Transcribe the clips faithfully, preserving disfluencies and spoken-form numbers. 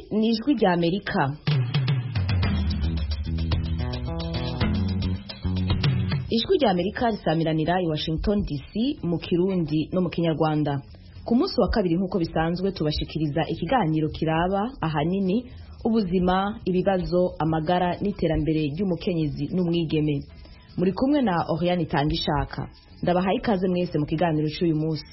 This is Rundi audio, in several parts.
ni ijwi rya Amerika. Ijwi rya Amerika risamiranira i Washington D C mu Kirundi no mu Kinyarwanda. Ku munsi wa kabiri nk'uko bisanzwe tubashikiriza ikiganiro kiraba ahanini ubuzima, ibibazo, amagara n'iterambere ry'umukenyezi n'umwigeme. Muri kumwe na Oriane Tangishaka. Ndabahaye ikaze mwese mu kiganiro cy'uyu munsi.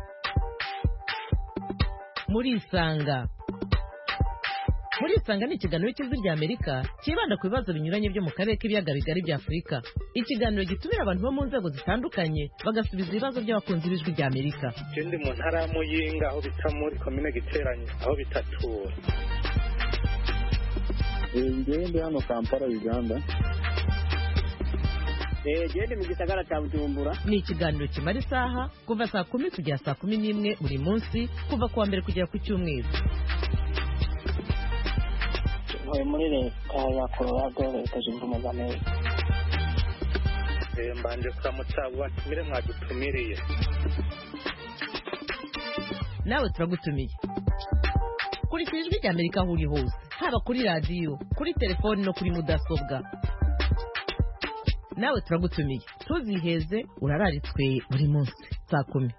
Muri Isanga. Muri Isanga ni ikiganiro cy'ijwi rya Amerika kibanda ku bibazo binyuranye byo mu karere k'ibiyaga bigari bya Afurika. Ikiganiro gitumira abantu bo mu nzego zitandukanye bagasubiza ibibazo by'abakunzi b'ijwi rya Amerika. Ndi mu ntara ya Muyinga aho bita muri komine Giteranye aho bitatura. Ngende hano Kampala Uganda. Eh gende mu gisagara cya Bujumbura. Ni ikiganiro kimara isaha kuva saa kumi kugera saa kumi n'imwe buri munsi kuva kuwa mbere kugera ku cyumweru. Ntuye muri leta ya Colorado, leta zunze ubumwe za Amerika. Eh mbanje kuramutsa watumire mwadutumiriye. Nawe turagutumiye. Kuri ijwi rya Amerika aho uri hose, haba kuri radio, kuri telefone no kuri mudasobwa. Nawe turagutumiye. Tuziheze urararitswe buri munsi saa kumi.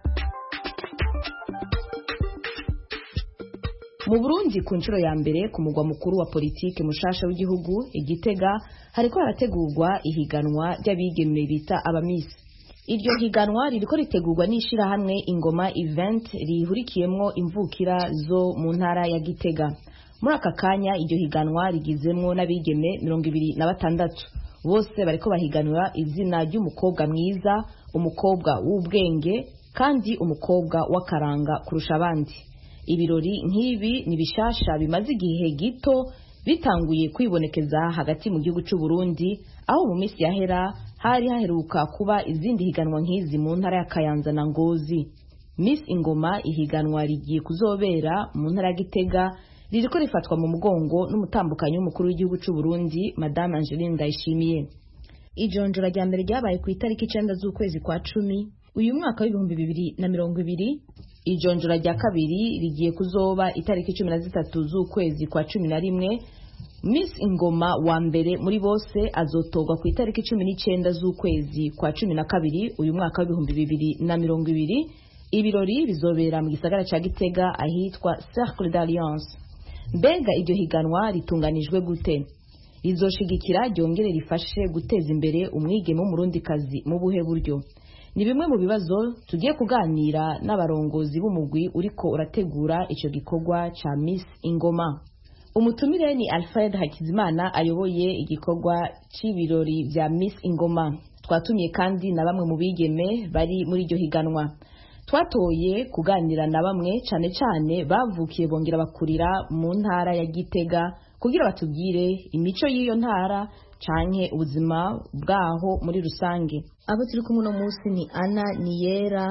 Mu Burundi ku nshuro ya mbere ku mugwa mukuru wa politike mushasha w'igihugu Igitega hariko harategurwa ihiganwa ry'abigeme bita abamisi. Iryo higanwa ririko ritegurwa n'ishira hamwe Ingoma Event rihurikiyemwo imvukira zo mu ntara ya Gitega. Muri aka kanya iryo higanwa rigizemwo n'abigeme mirongo ibiri na batandatu. Bose bariko bahiganura izina ry'umukobwa mwiza, umukobwa w'ubwenge kandi umukobwa w'akaranga kurusha abandi. Ibirori nk'ibi ni bishasha bimaze igihe gito bitanguye kwibonekeza hagati mu gihugu cy'u Burundi, aho mu minsi yahera hari haheruka kuba izindi higanwa nk'izi mu ntara ya Kayanza na Ngozi. Miss Ingoma ihiganwa rigiye kuzobera mu ntara ya Gitega ririko rifatwa mu mugongo n'umutambukanyi w'umukuru w'igihugu cy'u Burundi Madame Angeline Ndayishimiye. Ijonjora rya mbere ryabaye ku itariki icenda z'ukwezi kwa cumi uyu mwaka w'ibihumbi bibiri na mirongo ibiri. Ijonjora rya kabiri rigiye kuzoba itariki cumi na zitatu z'ukwezi kwa cumi na rimwe. Miss Ingoma wa mbere muri bose azotorwa ku itariki cumi n'icenda z'ukwezi kwa cumi na kabiri uyu mwaka w'ibihumbi bibiri na mirongo ibiri. Ibirori bizobera mu gisagara ca Gitega ahitwa Cercle d'Alliance. Mbega iryo higanwa ritunganijwe gute? Rizoshigikira ryongere rifashe guteza imbere umwigeme w'umurundikazi mu buhe buryo? Ni bimwe mu bibazo tugiye kuganira n'abarongozi b'umugwi uriko urategura ico gikorwa ca Miss Ingoma. Umutumire ni Alfred Hakizimana ayoboye igikorwa c'ibirori vya Miss Ingoma. Twatumiye kandi na bamwe mu bigeme bari muri iryo higanwa. Twatoye kuganira na bamwe cane cane bavukiye bongera bakurira mu ntara ya Gitega kugira batubwire imico y'iyo ntara canke ubuzima bwaho muri rusange. Abo turi kumwe no munsi ni Anna Niyera,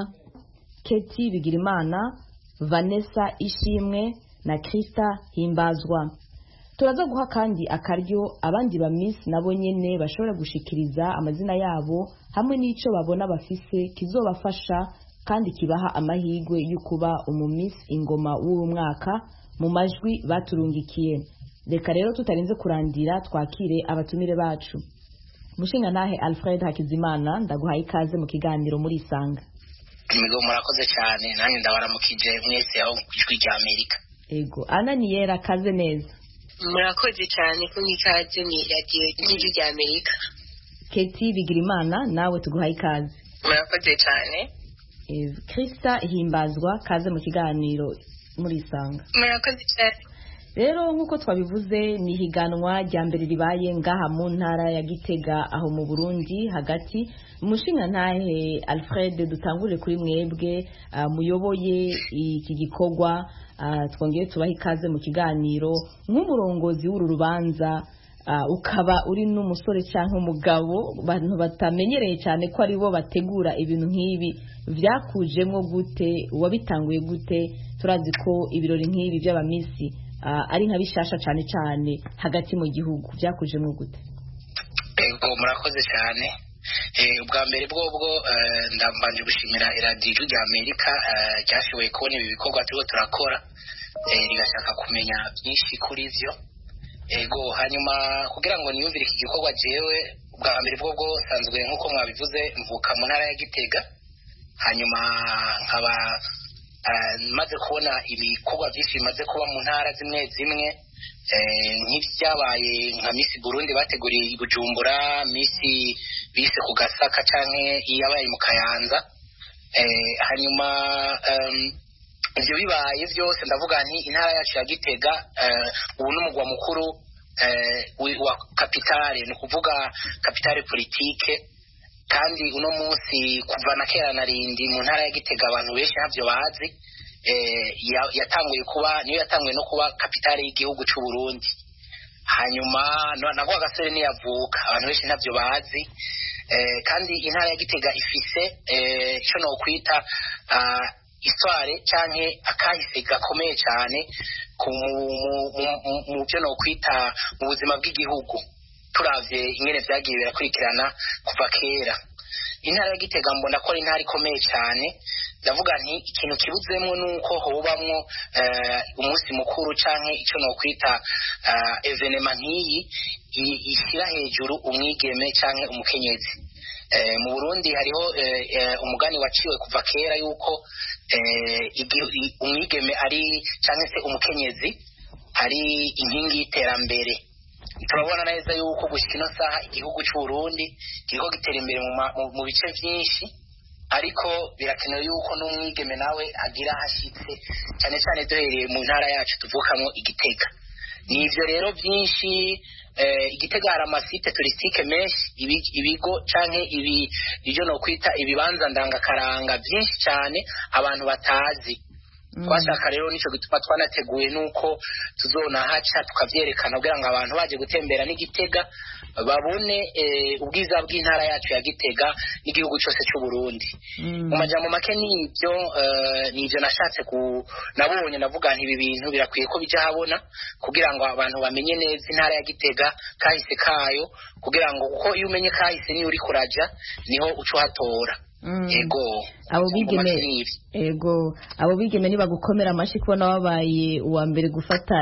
Keti Bigirimana, Vanessa Ishimwe na Krista Himbazwa. Turaza guha kandi akaryo abandi ba Miss nabo nyene bashobora gushikiriza amazina yabo hamwe n'ico babona bafise kizobafasha kandi kibaha amahigwe y'ukuba umu Miss Ingoma w'uwo mwaka mu majwi baturungikiye. Reka rero tutarinze kurandira twakire abatumire bacu. Mushinga nahe Alfred Hakizimana ndaguhaye ikaze mu kiganiro muri Isanga. Migo murakoze cyane nanjye ndabaramukije mwese aho kwijwi rya Amerika. Ego Anna Niyera kaze neza. Murakoze cyane ko mwikaze ni radio y'ijwi rya Amerika. Keti Bigirimana nawe tuguhaye ikaze. Murakoze cyane. Eh Krista Himbazwa kaze mu kiganiro muri Isanga. Murakoze cyane. Rero nkuko twabivuze ni higanwa rya mbere ribaye ngaha mu ntara ya Gitega aho mu Burundi hagati. Mushinga ntahe Alfred dutangure kuri mwebwe uh, muyoboye iki gikorwa uh, twongeye tubaha ikaze mu kiganiro nk'umurongozi w'uru rubanza uh, ukaba uri n'umusore cyangwa umugabo bantu batamenyereye cyane ko ari bo bategura ibintu nk'ibi vyakujemwo gute wabitanguye gute? Turazi ko ibirori nk'ibi by'abamisi Uh, ari nka bishasha cyane cyane hagati mu gihugu byakujemwe gute? Ego murakoze cyane. Eh ubwa mbere bwo bwo ndambanje gushimira iradiyo ya Amerika ryashoboye kubona ibi bikorwa turiko turakora rigashaka kumenya byinshi kuri vyo ego hanyuma kugira ngo niyumvire iki gikorwa jewe bwa mbere bwo bwo sanzwe nkuko mwabivuze mvuka mu ntara ya Gitega hanyuma nkaba maze kubona ibikorwa byinshi bimaze kuba mu ntara zimwe zimwe nk'ibyabaye nka Miss Burundi bateguriye i Bujumbura, Miss bise ku Gasaka canke iyabaye mu Kayanza, hanyuma ivyo bibaye vyose ndavuga nti intara yacu ya Gitega ubu n'umugwa mukuru wa kapitale, ni kuvuga kapitale politike, kandi uno munsi kuva na kera narindi mu ntara ya Gitega abantu benshi ntavyo bazi, yatanguye kuba niyo yatanguye no kuba kapitale y'igihugu cy'u Burundi. Hanyuma nako agasore ni yavuka abantu benshi ntavyo bazi, kandi intara ya Gitega ifise ico no kwita histoire canke akahise gakomeye cyane mu byo no kwita mu buzima bw'igihugu turavye ingene vyagiye birakurikirana kuva kera. Intara ya Gitega mbona ko ari intara ikomeye cyane, ndavuga nti ikintu kibuzemwo nuko hobamwo umunsi mukuru canke ico no kwita evenement nk'iyi ishyira hejuru umwigeme canke umukenyezi. Mu Burundi hariho umugani waciwe kuva kera yuko umwigeme ari canke se umukenyezi ari inkingi y'iterambere. Turabona neza yuko gushika ino saha igihugu cy'u Burundi kiriko gitera imbere mu bice byinshi, ariko birakenewe yuko n'umwigeme nawe agira hashitse cyane cyane duhereye mu ntara yacu tuvukamwo Igitega. Nivyo rero byinshi Igitega hari amasite turistique menshi, ibigo canke ibi ibyo no kwita ibibanza ndangakaranga byinshi cyane abantu batazi. Twashaka rero nico gituma twanateguye nuko tuzona haca tukavyerekana kugira ngo abantu baje gutembera n'Igitega babone ubwiza bw'intara yacu ya Gitega n'igihugu cyose cy'u Burundi. Mu majambo make nivyo nivyo nashatse ku nabonye navuga nti ibi bintu birakwiye ko bija habona kugira ngo abantu bamenye neza intara ya Gitega kahise kayo, kugira ngo uko iyo umenye kahise ni uri kuraja niho uco hatora. Ego abo bigeme ego abo bigeme niba gukomera amashi kubona wabaye uwa mbere gufata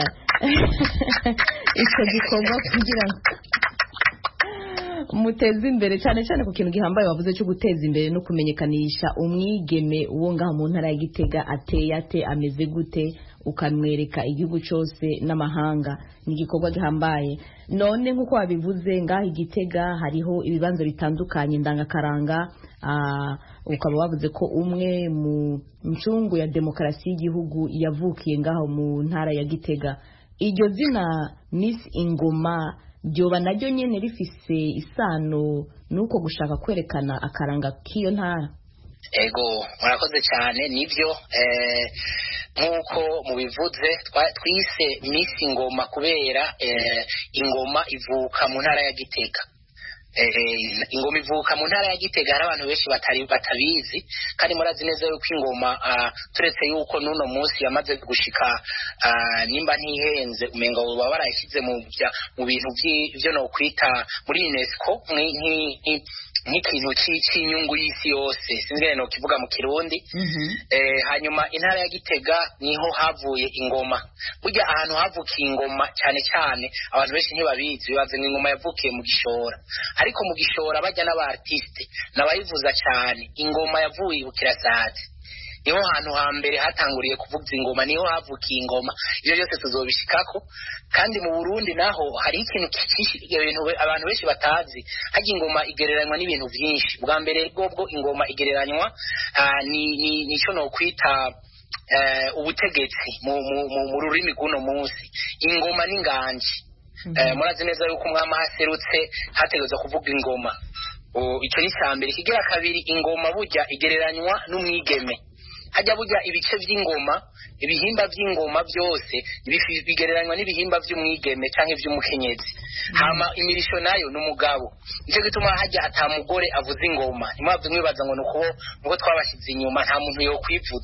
icyo gikorwa kugira ngo muteze imbere cyane cyane ku kintu gihambaye wavuze cyo guteza imbere no kumenyekanisha umwigeme uwo ngaha mu ntara ya Gitega ateye ate ameze gute ukamwereka igihugu cyose n'amahanga. Ni igikorwa gihambaye. None nkuko wabivuze ngaha Igitega hariho ibibanza bitandukanye ndangakaranga, ukaba wavuze ko umwe mu ncungu ya demokarasi y'igihugu yavukiye ngaho mu ntara ya Gitega. Iryo zina Miss Ingoma ryoba naryo nyene rifise isano nuko gushaka kwerekana akaranga k'iyo ntara? Ego murakoze cyane, nivyo nkuko mubivuze twise Miss Ingoma kubera ingoma ivuka mu ntara ya Gitega. Ingoma ivuka mu ntara ya Gitega hari abantu benshi batari batabizi, kandi murazi neza yuko ingoma turetse yuko nuno munsi yamaze gushika nimba ntihenze umenga baba barayishyize mu mu bintu byo no kwita muri UNESCO nk'ikintu cy'inyungu y'isi yose, sinzi no kivuga mu Kirundi. Hanyuma intara ya Gitega niho havuye ingoma. Burya ahantu havukiye ingoma cyane cyane abantu benshi ntibabizi, bibaze ngo ingoma yavukiye mu Gishora, ariko mu Gishora bajya n'abartiste nabayivuza cyane. Ingoma yavuye Bukirasazi, niho hantu hambere hatanguriye kuvuza ingoma, niho havukiye ingoma. Ibyo byose tuzobishikako. Kandi mu Burundi naho hari ikintu ibintu abantu benshi batazi, haje ingoma igereranywa n'ibintu byinshi. Bwa mbere bwo ingoma igereranywa ni nico no kwita ubutegetsi mu rurimi guno munsi. Ingoma n'inganje, murazi neza yuko umwama haserutse hategeza kuvuga ingoma. Icyo ni cyambere. Kigira kabiri, ingoma burya igereranywa n'umwigeme. Hajya burya ibice by'ingoma, ibihimba by'ingoma byose bigereranywa n'ibihimba by'umwigeme canke by'umukenyezi. Hama imirisho nayo n'umugabo. Nicyo gituma hajya atamugore avuza ingoma. Impamvu mwibaza ngo nuko nuko twabashize inyuma nta muntu yo kwivuza.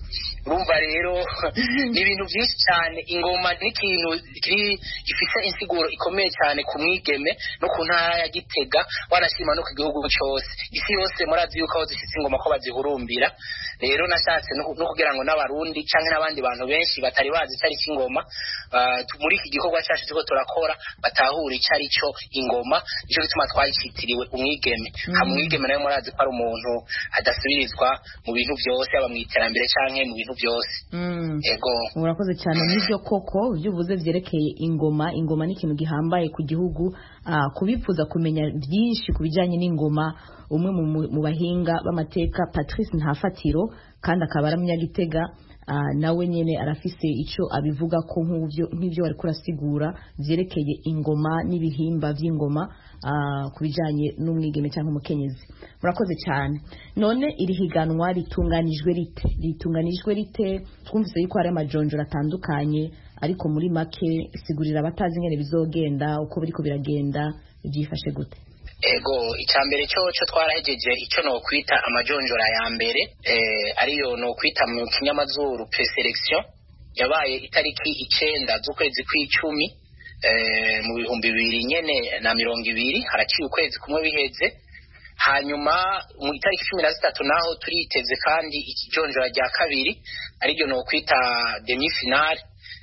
urumva rero ni ibintu byinshi cyane. Ingoma ni ikintu gifite insiguro ikomeye cyane ku mwigeme no ku ntara ya Gitega, wanashima no ku gihugu cyose. Isi yose murazi yuko aho zifite ingoma ko bazihurumbira. Rero nashatse no kugira ngo n'abarundi canke n'abandi bantu benshi batari bazi icari cy'ingoma muri iki gikorwa cyacu cyo turakora batahura icari cyo ingoma, nico gituma twayicitiriwe umwigeme. Ha mwigeme nayo murazi ko ari umuntu adasubirizwa mu bintu byose, aba mu iterambere canke mu bintu byose. Ego murakoze cyane n'ibyo koko byuvuze byerekeye ingoma. Ingoma ni ikintu gihambaye ku gihugu, kubifuza kumenya byinshi kubijanye n'ingoma. Umwe mu bahinga b'amateka Patrice Ntafatiro kandi akaba ari umunyagitega, nawe nyene arafise ico abivuga ko nk'ivyo bari kurasigura vyerekeye ingoma n'ibihimba vy'ingoma kubijanye n'umwigeme cyangwa umukenyezi. Murakoze cyane. None iri higanwa ritunganijwe rite? Ritunganijwe rite? Twumvise yuko hari amajonjora atandukanye, ariko muri make sigurira abatazi ngene bizogenda, uko biriko biragenda, byifashe gute? Ego icambere cyo cyo twarahejeje ico no kwita amajonjora ya mbere, eh ariyo no kwita mu kinyamazuru preselection, yabaye itariki icenda z'ukwezi kw'icumi eh mu bihumbi bibiri nyene na mirongo ibiri, haraciye ukwezi kumwe biheze. Hanyuma mu itariki cumi na zitatu naho turiteze kandi ikijonjora rya kabiri, ariyo no kwita demi finale.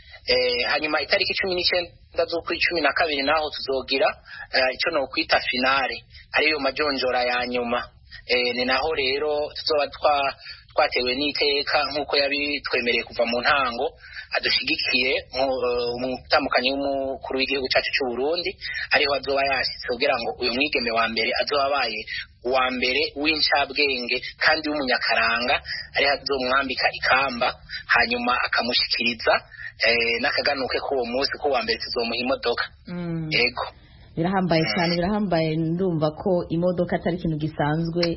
Eh hanyuma itariki cumi n'icenda z'ukwi cumi na kabiri naho tuzogira icyo no kwita finale, ariyo majonjora ya nyuma. Eh ni naho rero tuzoba twa twatewe n'iteka nkuko yabitwemereye kuva mu ntango, adushigikiye mu tamukanye w'umukuru w'igihugu cyacu cy'u Burundi, ariho azoba yashitse kugira ngo uyu mwigeme wa mbere azoba abaye uwa mbere w'incabwenge kandi w'umunyakaranga, ari azomwambika ikamba hanyuma akamushikiriza eh nakaganuke ko uwo munsi ko wa mbere tuzomuha imodoka. Ego birahambaye cyane, birahambaye. Ndumva ko imodoka atari ikintu gisanzwe,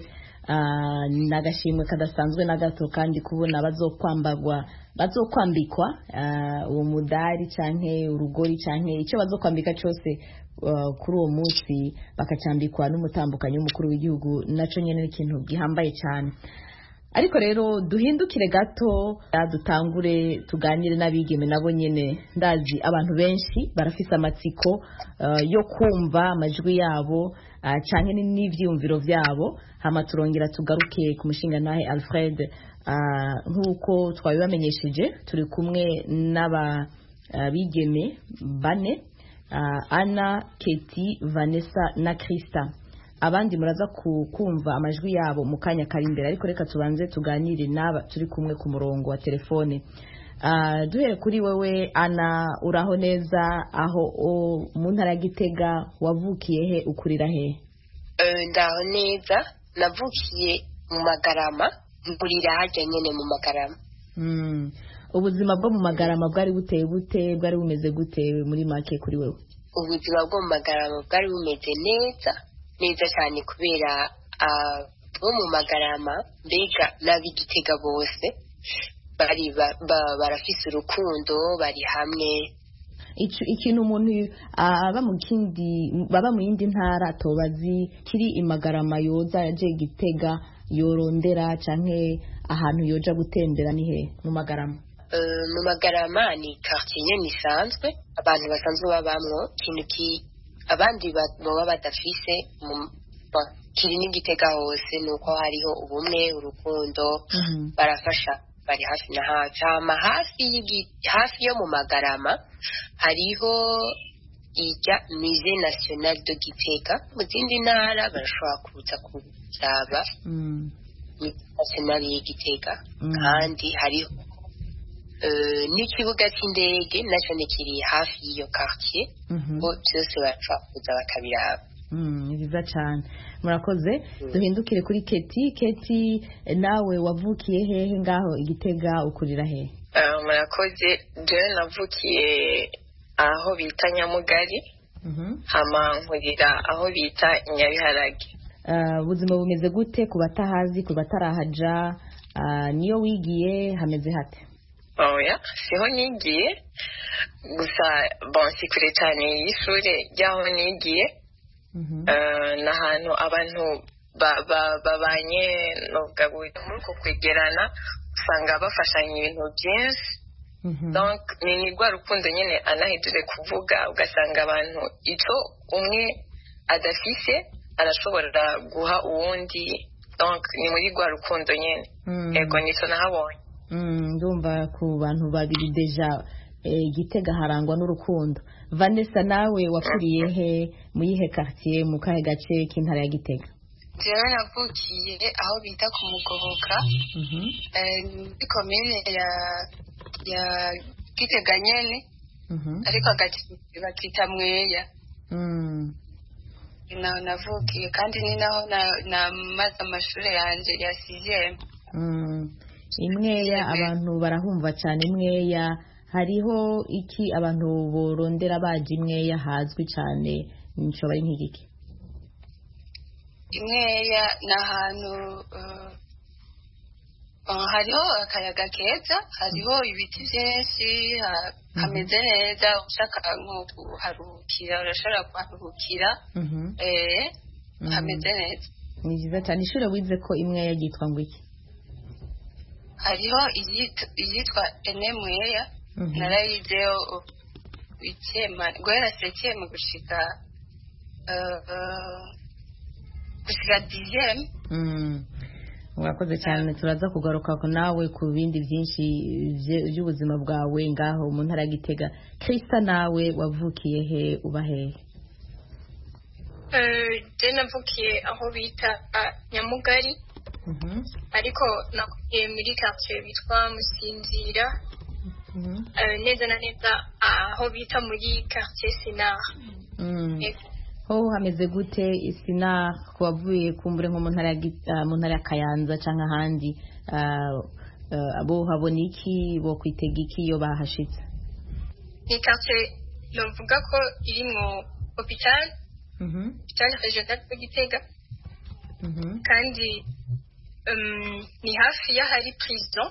nagashimwe kadasanzwe na gato, kandi kubona bazokwambagwa bazokwambikwa uwo mudari canke urugori canke icyo bazokwambika cyose kuri uwo munsi bakacambikwa n'umutambukanyi w'umukuru w'igihugu, naco nyene ni ikintu gihambaye cyane. Ariko rero duhindukire gato, dutangure tuganire n'abigeme nabo nyene. Ndazi abantu benshi barafise amatsiko uh, yo kumva amajwi yabo uh, canke n'ivyumviro vyabo. Hama turongera tugaruke ku mushinga nahe Alfred, uh, nkuko twabibamenyesheje turi kumwe n'aba uh, bigeme bane, uh, Anna, Keti, Vanessa na Krista. Abandi muraza kumva amajwi yabo mu kanya kari imbere, ariko reka tubanze tuganire n'aba turi kumwe ku murongo wa telefone. Uh, duhere kuri wewe Ana, uraho neza? Aho mu ntara ya Gitega wavukiye he, ukurira he? Uh, ndaho neza, navukiye mu Magarama, mburira haje nyene mu Magarama. Mm. Ubuzima bwo mu Magarama bwari buteye bute, bwari bumeze gute muri make kuri wewe? Ubuzima bwo mu Magarama bwari bumeze neza neza cyane, kubera bo mu Magarama mbega n'ab'Igitega bose bari barafise urukundo, bari hamwe. Ikintu umuntu aba mu kindi baba mu yindi ntara tobazi kiri imagarama yoza yaje Gitega yorondera canke ahantu yoja gutembera ni he mu Magarama? Uh, mu Magarama ni quartier nyene isanzwe, abantu basanzwe babamwo, kintu ki abandi baba badafise kiri n'Igitega hose, nuko hariho ubumwe, urukundo, mm-hmm. barafasha, bari hafi na hafi. Hama hafi hafi yo mu Magarama hariho ijya Musée National de Gitega. Mu zindi ntara barashobora kuza kuraba mm. National ya Gitega, mm. kandi hariho uh, n'ikibuga cy'indege nacyo kiri hafi y'iyo quartier, mm-hmm. bo byose barashobora kuza bakabiraba. Mm, nziza cyane, murakoze. Mm. Duhindukire kuri Keti. Keti, nawe wavukiye hehe ngaho Igitega, ukurira he? Uh, murakoze. Je navukiye aho bita Nyamugari, mm-hmm. hama nkurira aho bita Nyabiharage. Uh, buzima bumeze gute ku batahazi, ku batarahaja? Uh, niyo wigiye hameze hate? Oya, siho nigiye, gusa bon sikure cyane y'ishure ryaho nigiye. Mm-hmm. Uh, n'ahantu abantu babanye no gabuye muri ko kwegerana, ugasanga bafashanya ibintu byinshi donc ni rwa rukundo nyine anahejeje kuvuga ugasanga abantu icyo umwe adafise arashobora guha uwundi donc ni muri rwa rukundo nyine yego nicyo nahabonye ndumva ku bantu babiri deja Gitega harangwa n'urukundo. Vanessa nawe wakuriye he mu yihe quartier mu kahe gace k'intara ya Gitega? Jewe navukiye aho bita ku Mugoboka muri komine ya ya Gitega nyene ariko agati bakita Mweya. Naho navukiye kandi ni naho namaze amashuri yanje ya sixième. Imweya abantu barahumva cyane Imweya. Hariho iki abantu borondera baje Imweya hazwi cyane nico bari nk'igiki? Imweya n'ahantu hariho akayaga keza, hariho ibiti byinshi, hameze neza, ushaka nko kuharukira urashobora kuharukira, eh hameze neza. Ni byiza cyane. Ishure wize ko Imweya yitwa ngo iki? Hariho iyitwa Ene Mweya. Narayizeho icyema guhera sekième gushika gushika dixième. Urakoze cyane. Turaza kugaruka ko nawe ku bindi byinshi by'ubuzima bwawe ngaho mu ntara ya Gitega. Krista nawe wavukiye he uba hehe? Je navukiye aho bita Nyamugari ariko nakuye muri quartier bitwa Musinzira. neza na neza aho bita muri quartier Sinar. Ho hameze gute Sinar kubavuye kumbure nko mu ntara ya mu ntara ya Kayanza canke ahandi abo habona iki bo kwitega iki iyo bahashitse? Ni quartier novuga ko iri mu hôpital hôpital régional de Gitega kandi ni hafi y'ahari prison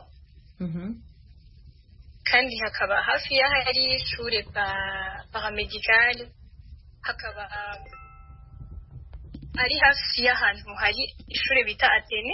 kandi hakaba hafi y'ahari ishure paramedical, hakaba ari hafi y'ahantu hari ishure bita Atene.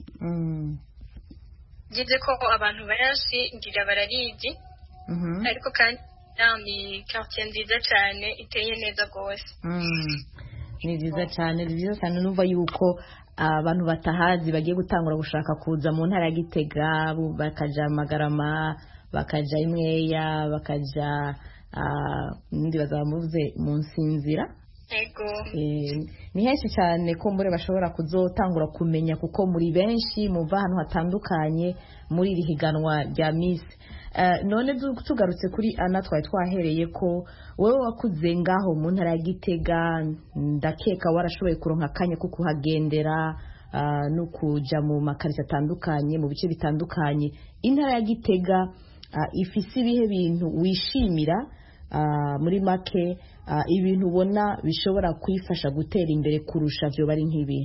Gize ko abantu benshi ngira bararizi ariko kandi ni quartier nziza cyane iteye neza gose. Ni nziza cyane, ni nziza cyane. Numva yuko abantu batahazi bagiye gutangura gushaka kuza mu ntara ya Gitega bakaja Magarama bakaja Imweya bakaja ndi bazamuvuze mu Nsinzira. Ego ni henshi cyane ko mbure bashobora kuzotangura kumenya kuko muri benshi muva ahantu hatandukanye muri iri higanwa rya Miss. None tugarutse kuri Ana twari twahereye ko wowe wakuze ngaho mu ntara ya Gitega, ndakeka warashoboye kuronka akanya ko kuhagendera no kuja mu makarita atandukanye mu bice bitandukanye. Intara ya Gitega ifise ibihe bintu wishimira muri make ibintu ubona bishobora kwifasha gutera imbere kurusha byo bari nk'ibi?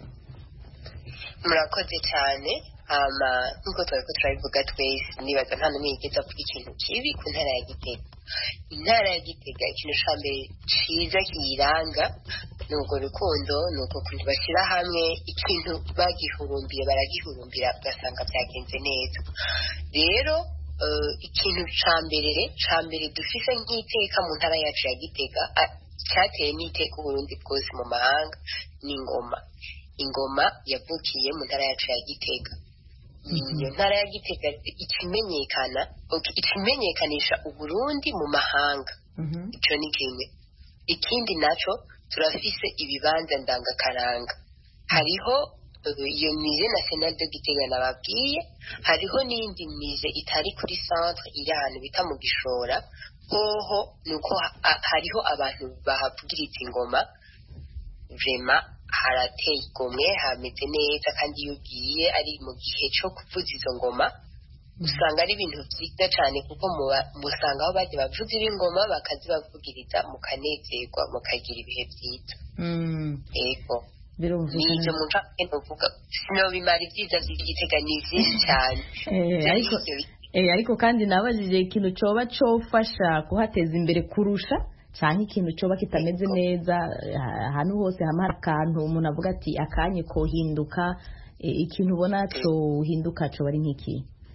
Murakoze cyane. ama nkuko twari turabivuga twese nibaza nta n'umwe yigeze avuga ikintu kibi ku ntara ya Gitega. Intara ya Gitega ikintu ca mbere ciza kiyiranga ni urwo rukundo, ni uko kuntu bashyira hamwe ikintu bagihurumbiye baragihurumbira ugasanga byagenze neza. Rero ikintu ca mbere ca mbere dufise nk'iteka mu ntara yacu ya Gitega cyateye n'iteka Uburundi bwose mu mahanga ni ingoma. Ingoma yavukiye mu ntara yacu ya Gitega. Iyo ntara ya Gitega ikimenyekana ikimenyekanisha Uburundi mu mahanga. Icyo ni kimwe. Ikindi naco turafise ibibanza ndangakaranga. Hariho iyo mise nationale de Gitega nababwiye, hariho n'indi mise itari kuri centre iri ahantu bita mu Gishora. Hoho nuko hariho abantu bahavugiriza ingoma. Vraiment harateye igomwe, hameze neza, kandi iyo ugiye ari mu gihe cyo kuvuza izo ngoma usanga ari ibintu byiza cyane kuko musanga aho baje bavuza ingoma bakazibavugiriza mukanezerwa mukagira ibihe byiza. Ego nizo muca ntuvuga sinobimara ibyiza by'Igitega ni byinshi cyane. Ariko ariko kandi nabajije ikintu coba cofasha kuhateza imbere kurusha cyane ikintu coba kitameze neza ahantu hose hamara akantu umuntu avuga ati akanye ko hinduka, ikintu ubona cyo hinduka cyo bari nk'iki?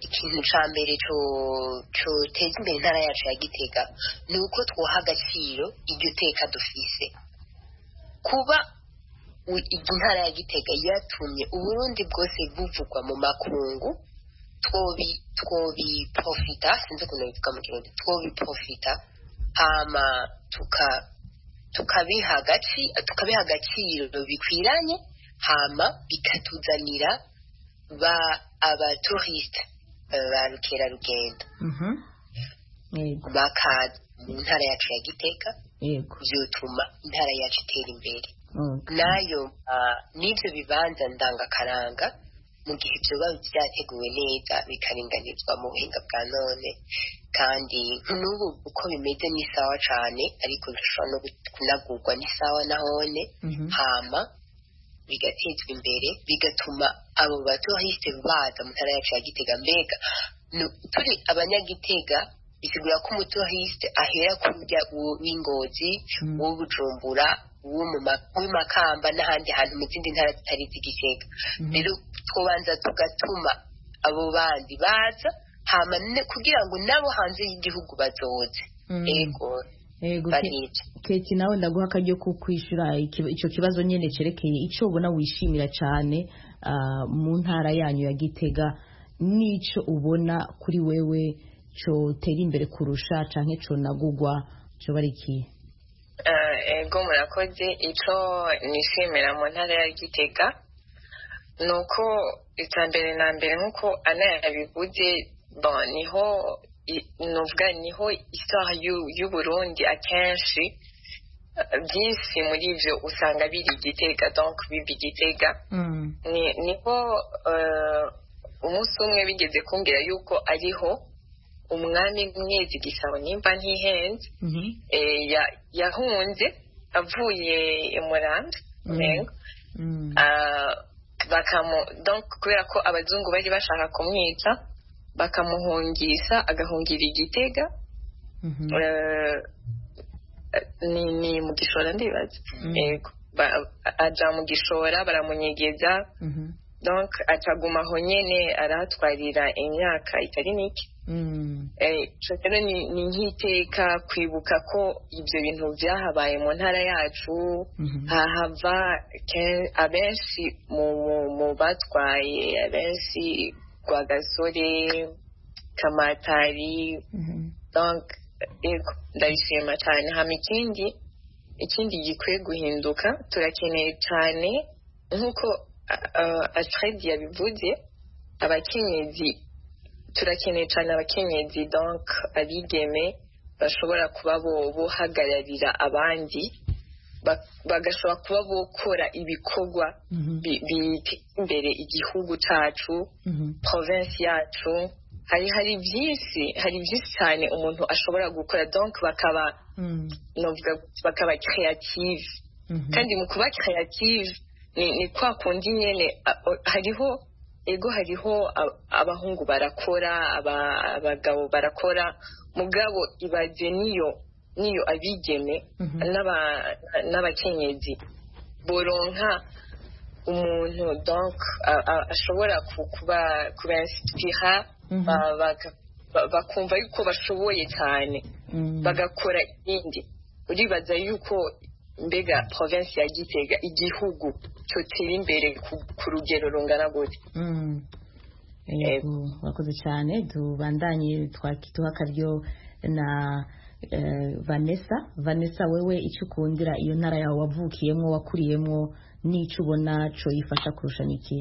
ikintu ca mbere coteza imbere intara yacu ya Gitega ni uko twoha agaciro iryo teka dufise kuba intara ya Gitega yatumye Uburundi bwose buvugwa mu makungu twobi twobi profita sinzi ukuntu bivuga mu kirundi twobi profita hama tuka tukabiha agaciro tukabiha agaciro bikwiranye hama bikatuzanira ba abatouriste ba rukerarugendo bakaza mu ntara yacu ya Gitega vyotuma intara yacu itera imbere nayo n'ivyo bibanza ndangakaranga mu gihe vyoba vyateguwe neza bikaringanizwa mu buhinga bwa none kandi n'ubu uko bimeze ni sawa cane ariko bishobora no kunagurwa ni sawa nahone hama bigatezwa imbere bigatuma abo batouriste baza mu ntara yacu ya Gitega mbega turi abanyagitega bisigura ko umutouriste ahera kurya w'Ingozi w'Ubujumbura w'Imakamba n'ahandi hantu mu zindi ntara zitari z'Igitega rero twobanza tugatuma abo bandi baza hama kugira ngo nabo hanze y'igihugu bazoze ego Keti nawe ndaguha akaryo ko kwishura ico kibazo nyene cerekeye ico ubona wishimira cyane mu ntara yanyu ya Gitega nico ubona kuri wewe cyo tera imbere kurusha canke cyo nagugwa cyo bariki ego murakoze ico nishimira mu ntara ya Gitega nuko itambere na mbere nkuko ana yabivuze bon niho novuga niho histoire y'u Burundi akenshi byinshi muri ivyo usanga biri Gitega donc bibi Gitega ni niho umunsi umwe bigeze kumbwira yuko ariho umwami Mwezi Gisabo nimba ntihenze yahunze avuye i Muramvya mengo bakamu donc kubera ko abazungu bari bashaka kumwica bakamuhungisha agahungira Igitega ni ni mu Gishora ndibaza yego aja mu Gishora baramunyegeza donc ataguma aho nyene aratwarira imyaka itari mike rero ni nk'iteka kwibuka ko ibyo bintu byahabaye mu ntara yacu hahava abenshi mu batwaye abenshi Rwagasore Kamatari donc ndabishima cyane hama ikindi ikindi gikwiye guhinduka turakeneye cyane nk'uko Astrid yabivuze abakenyezi turakeneye cyane abakenyezi donc abigeme bashobora kuba bo bohagararira abandi bagashobora kuba bokora ibikorwa biteza imbere igihugu cacu province yacu hari hari byinshi hari byinshi cyane umuntu ashobora gukora donc bakaba novuga bakaba creative kandi mu kuba creative ni ni kwa kundi nyene hariho ego hariho abahungu barakora abagabo barakora mugabo ibaze niyo niyo abigeme n'abakenyezi boronka umuntu donc ashobora kuba kuba inspira bakumva yuko bashoboye cyane bagakora ibindi uribaza yuko mbega province ya Gitega igihugu cyotera imbere ku rugero rungana gute yego wakoze cyane tubandanye twakituha akaryo na Vanessa Vanessa wewe icyo ukundira iyo ntara yawe wavukiyemo wakuriyemo n'icyo ubona cyo yifasha kurusha niki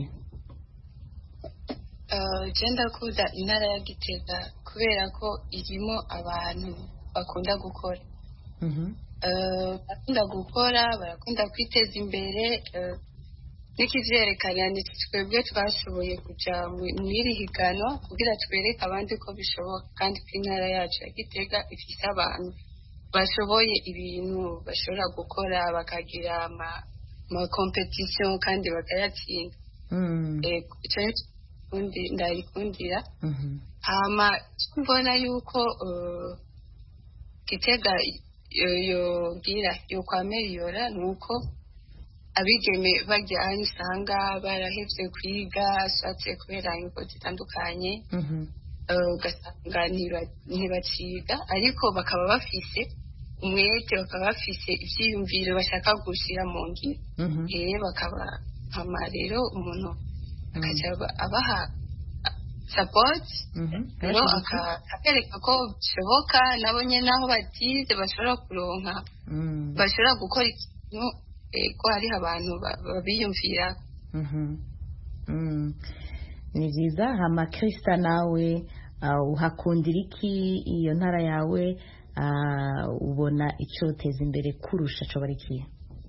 genda kuda intara ya Gitega kubera ko irimo abantu bakunda gukora barakunda gukora barakunda kwiteza imbere n'ikivyerekana ni twebwe twashoboye kuja mw'iri higano kugira twereke abandi ko bishoboka kandi ko intara yacu ya Gitega ifise abantu bashoboye ibintu bashobora gukora bakagira ama ma competition kandi bakayatsinda icyo undi ndayikundira hama mbona yuko Gitega yogira yo kwameliyora nuko abigeme bajyanye usanga barahevye kwiga ashatse kubera ingo zitandukanye ugasanga ntibaciga ariko bakaba bafise umwete bakaba bafise ivyiyumviro bashaka gushira mu ngiro eh bakaba hama rero umuntu akaca abaha support rero akabereka ko bishoboka nabo nyene aho batize bashobora kuronka bashobora gukora ikintu ko hari abantu babiyumvira ni vyiza. Hama Krista nawe uhakundira iki iyo ntara yawe ubona icoteza imbere kurusha co barikiye?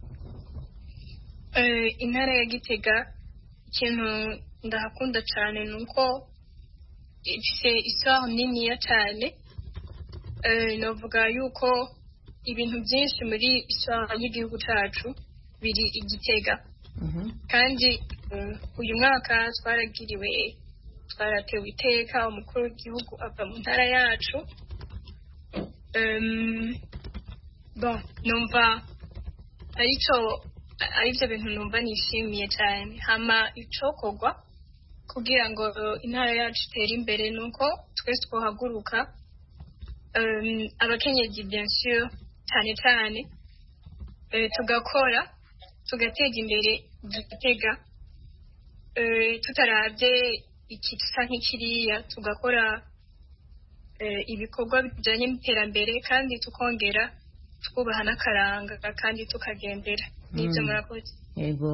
Intara ya Gitega ikintu ndahakunda cyane nuko ifise isaha niniya cyane. Novuga yuko ibintu byinshi muri isaha y'igihugu cacu biri Igitega kandi uyu mwaka twaragiriwe twaratewe iteka umukuru w'igihugu ava mu ntara yacu. Bon, numva arico arivyo bintu numva nishimiye cyane. Hama icokorwa kugira ngo intara yacu itere imbere nuko twese twohaguruka, abakenyezi bien sûr cyane cyane tugakora tugateza imbere Gitega, tutaravye iki tusa nk'ikiriya, tugakora ibikorwa bijanye n'iterambere kandi tukongera twubaha n'akaranga kandi tukagendera n'ibyo murakoze. Yego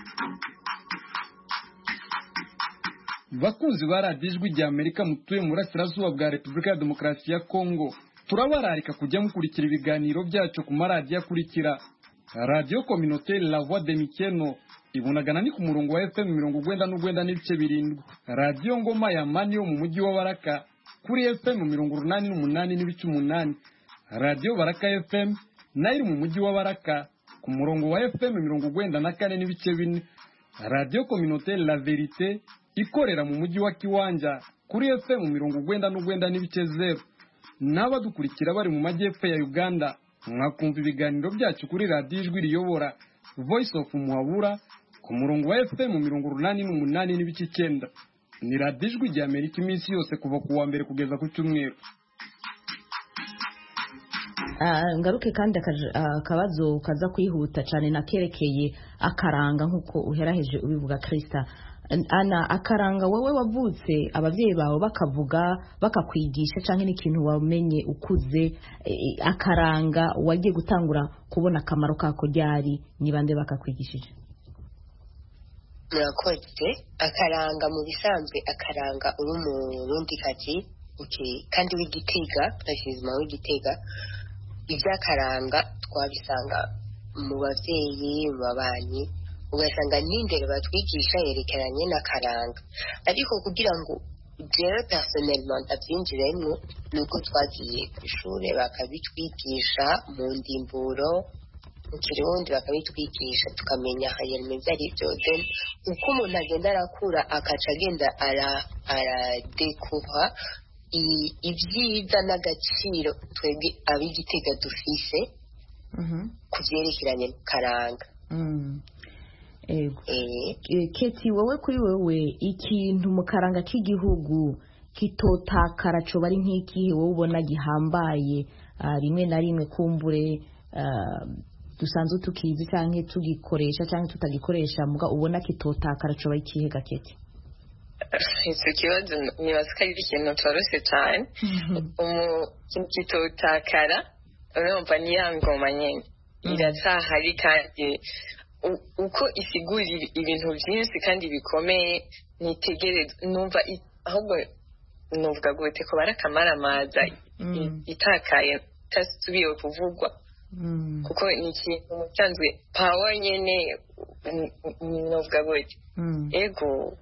bakunzi ba radiyo ijwi rya Amerika mutuye mu burasirazuba bwa Repubulika ya Demokarasi ya Kongo, turabararika kujya mukurikira ibiganiro byacu ku maradiyo akurikira: Radio Communautaire La Voix de Mikeno ibunagana ni ku murongo wa F M mirongo ugwenda n'ugwenda n'ibice birindwi, Radio Ngoma ya Mani yo mu mujyi wa Baraka kuri F M mirongo urunani n'umunani n'ibice umunani, Radio Baraka F M nayo mu mujyi wa Baraka ku murongo wa F M mirongo ugwenda na kane n'ibice bine, Radio Communautaire La Verite ikorera mu mujyi wa Kiwanja kuri F M mirongo ugwenda n'ugwenda n'ibice zero. N'abadukurikira bari mu majyepfo ya Uganda mwakumva ibiganiro byacu kuri radiyo ijwi riyobora Voice of Muhabura ku murongo wa F M mirongo urunani n'umunani n'ibice icyenda. Ni radiyo ijwi rya Amerika iminsi yose kuva ku wa mbere kugeza ku cyumweru. Ngaruke kandi akabazo kaza kwihuta cyane nakerekeye akaranga nkuko uheraheje ubivuga Krista. Ana, akaranga wowe wavutse abavyeyi bawe bakavuga bakakwigisha canke n'ikintu wamenye ukuze, e, akaranga wagiye gutangura kubona akamaro kako ryari ni bande bakakwigishije? Murakoze. Akaranga mu bisanzwe akaranga uri mu rundi kazi okay kandi w'Igitega precisement w'Igitega, ivyakaranga twabisanga mu bavyeyi mu babanyi, ugasanga n'indero batwigisha yerekeranye n'akaranga. Ariko kugira ngo jewe personnellement ndavyinjiremwo nuko twagiye ku ishure bakabitwigisha mu ndimburo mu Kirundi, bakabitwigisha tukamenya hayerme vyari vyo. Then uko umuntu agenda arakura akaca agenda ara aradekura ivyiza n'agaciro twebwe ab'Igitega dufise ku vyerekeranye n'akaranga. Ego. Keti, wowe kuri wewe ikintu mu karanga k'igihugu kitotakara co bari nk'iki wowe ubona gihambaye rimwe na rimwe kumbure dusanzwe tukizi canke tugikoresha canke tutagikoresha muga ubona kitotakara co bari kihe Gaketi? Icyo kibazo nibaza ko ari ikintu toroshe cyane. Ikintu kitotakara urumva ni ya ngoma nyene iracyahari kandi uko isigurira ibintu byinshi kandi bikomeye nitegereza numva ahubwo nuvuga gute ko barakamaramaza itakaye tasubiye kuvugwa kuko ni ikintu mutanzwe power nyene nuvuga gute ego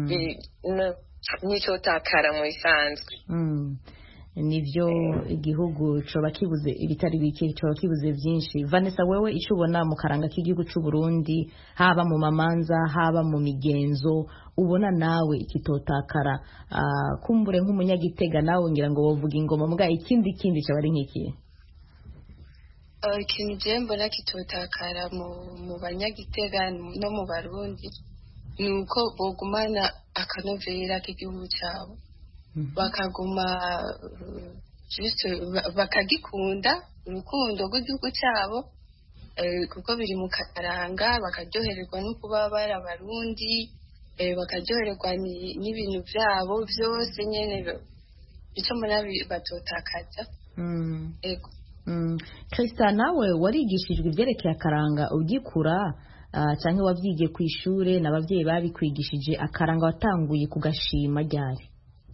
nico takara mu isanzwe. Nivyo igihugu coba kibuze ibitari bike, coba kibuze byinshi. Vanessa, wewe ico ubona mu karanga k'igihugu c'u Burundi, haba mu mamanza haba mu migenzo, ubona nawe ikitotakara? Uh, kumbure nk'umunyagitega nawe ngira ngo wovuga ingoma muga ikindi kindi coba ari nk'iki? ikintu je mbona kitotakara mu banyagitega no mu barundi ni uko bogumana akanovera k'igihugu cyabo bakaguma juste bakagikunda urukundo rw'igihugu cyabo kuko biri mu karanga bakaryohererwa no kuba bari abarundi bakaryohererwa n'ibintu byabo byose nyene icyo mbona batotakaza. Ego Krista, nawe warigishijwe ibyerekeye akaranga ugikura cyangwa wabyigiye ku ishure n'ababyeyi babikwigishije? Akaranga watanguye kugashima ryari?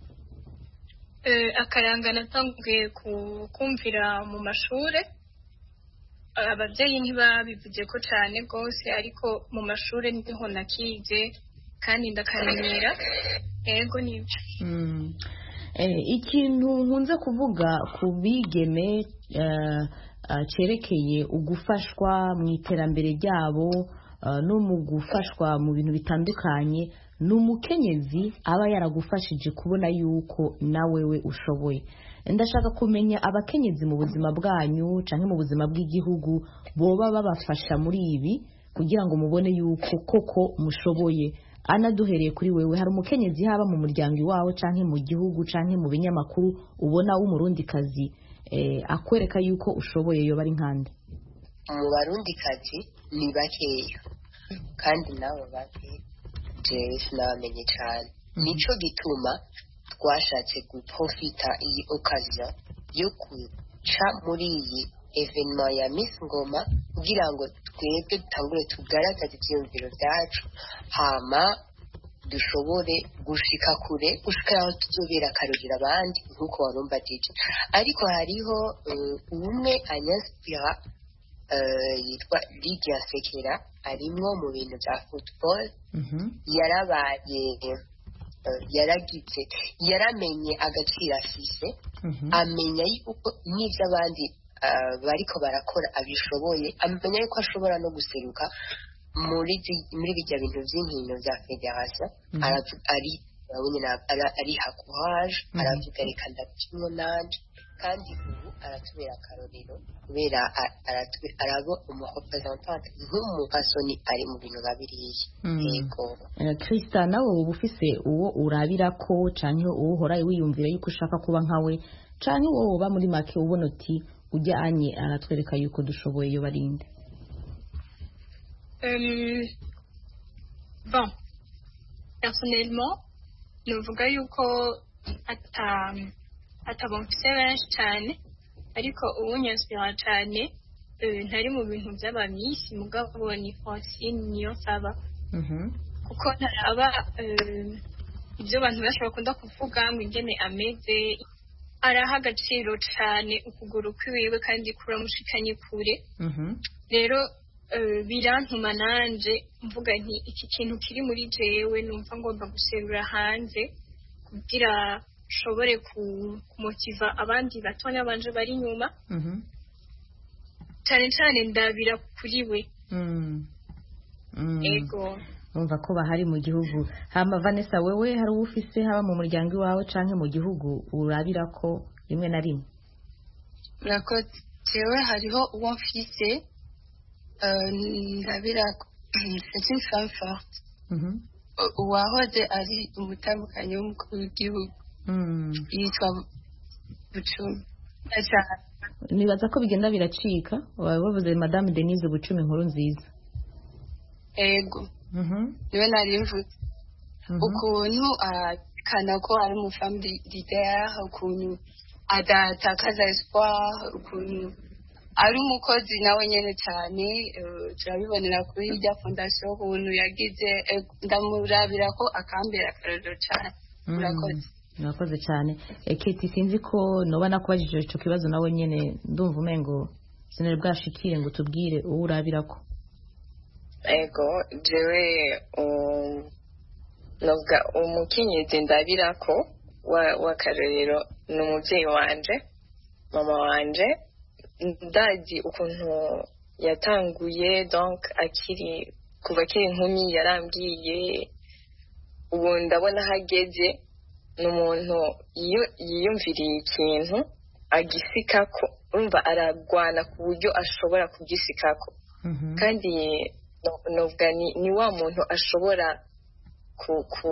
Akaranga natanguye kumvira mu mashure, ababyeyi ntibabivuze ko cyane rwose, ariko mu mashure niho nakize kandi ndakamenyera. Ego nibyo. Ikintu nkunze kuvuga ku bigeme cyerekeye ugufashwa mu iterambere ryabo no mu gufashwa mu bintu bitandukanye, ni umukenyezi aba yaragufashije kubona yuko nawewe ushoboye. Ndashaka kumenya abakenyezi mu buzima bwanyu cyangwa mu buzima bw'igihugu boba babafasha muri ibi kugira ngo mubone yuko koko mushoboye. Anaduhereye kuri wewe, hari umukenyezi haba mu muryango iwawe canke mu gihugu canke mu binyamakuru ubona w'umurundikazi eh, akwereka yuko ushoboye yo bari nkande? Mu barundikazi ni bakeya kandi nabo bake jewe sinabamenye cyane. Nico gituma twashatse guprofita iyi occasion yo kuca muri iyi evenement ya Miss Ngoma kugira ngo twebwe dutangure tugaragaze ivyiyumviro byacu, hama dushobore gushika kure, gushika aho tuzobera akarorero abandi nk'uko warumva D J. Ariko hariho umwe anyaspira yitwa Lydia Sekera, arimwo mu bintu bya football. Yarabaye yaragize yaramenye agaciro afise, amenya yuko n'ivyo abandi bariko barakora abishoboye, amenya yuko ashobora no guseruka muri muri bijya bintu by'inkino za federation. ari ari hakuhaje aravuga reka ndakimwe nanje, kandi ubu aratubera akarorero kubera arabo umurepresentant nk'umupasoni ari mu bintu babiriye. Yego Krista, nawe ubu ufise uwo urabirako canke uwo uhora wiyumvira yuko ushaka kuba nkawe, canke uwo uba muri make ubona uti ujya anye aratwereka yuko dushoboye yo barinde? Um, bon, personnellement, nuvuga yuko ata atabonfise benshi cyane, ariko ubu nyaspira cyane ntari mu bintu by'abamisi, mugabo ni Francine niyo saba. Kuko ntaraba ibyo abantu benshi bakunda kuvuga ngo ingene ameze, araha agaciro cyane ukuguru kwiwe kandi kuramushikanye kure. Rero birantuma nanje mvuga nti iki kintu kiri muri jewe numva ngomba guserura hanze kugira shobore kumutiva abandi batonya banje bari nyuma. cyane cyane ndabira kuri we. Ego umva ko bahari mu gihugu. Hama Vanessa, wewe hari ufise haba mu muryango wawe canke mu gihugu urabira ko rimwe na rimwe? Murakoze. Jewe hariho uwo mfise ndabira c'est une femme forte. Uwahoze ari umutambukanyi w'umukuru w'igihugu yitwa Bucumi. Nibaza ko bigenda biracika. Wavuze Madame Denise Bucumi nkuru nziza. Ego niwe nari mvuze ukuntu akana ko ari mu family leader, ukuntu adatakaza espoir, ukuntu ari umukozi nawe nyene cyane. Turabibonera kuri irya fondation ukuntu yagize, ndamurabira ko akambera akarorero cyane. Murakoze. Murakoze cyane. Keti, sinzi ko noba nakubajije ico kibazo nawe nyene ndumva umengo sinari bwashikiye ngo tubwire uwo urabirako. Ego jewe novuga umukenyezi ndabirako w'akarorero ni umuvyeyi wanje, mama wanje. Ndazi ukuntu yatanguye, donc akiri kuva akiri inkumi yarambwiye, ubu ndabona hageze. Ni umuntu yiyumviriye ikintu agisikako urumva aragwana ku buryo ashobora kugisikako kandi novuga ni, ni wa muntu ashobora ku ku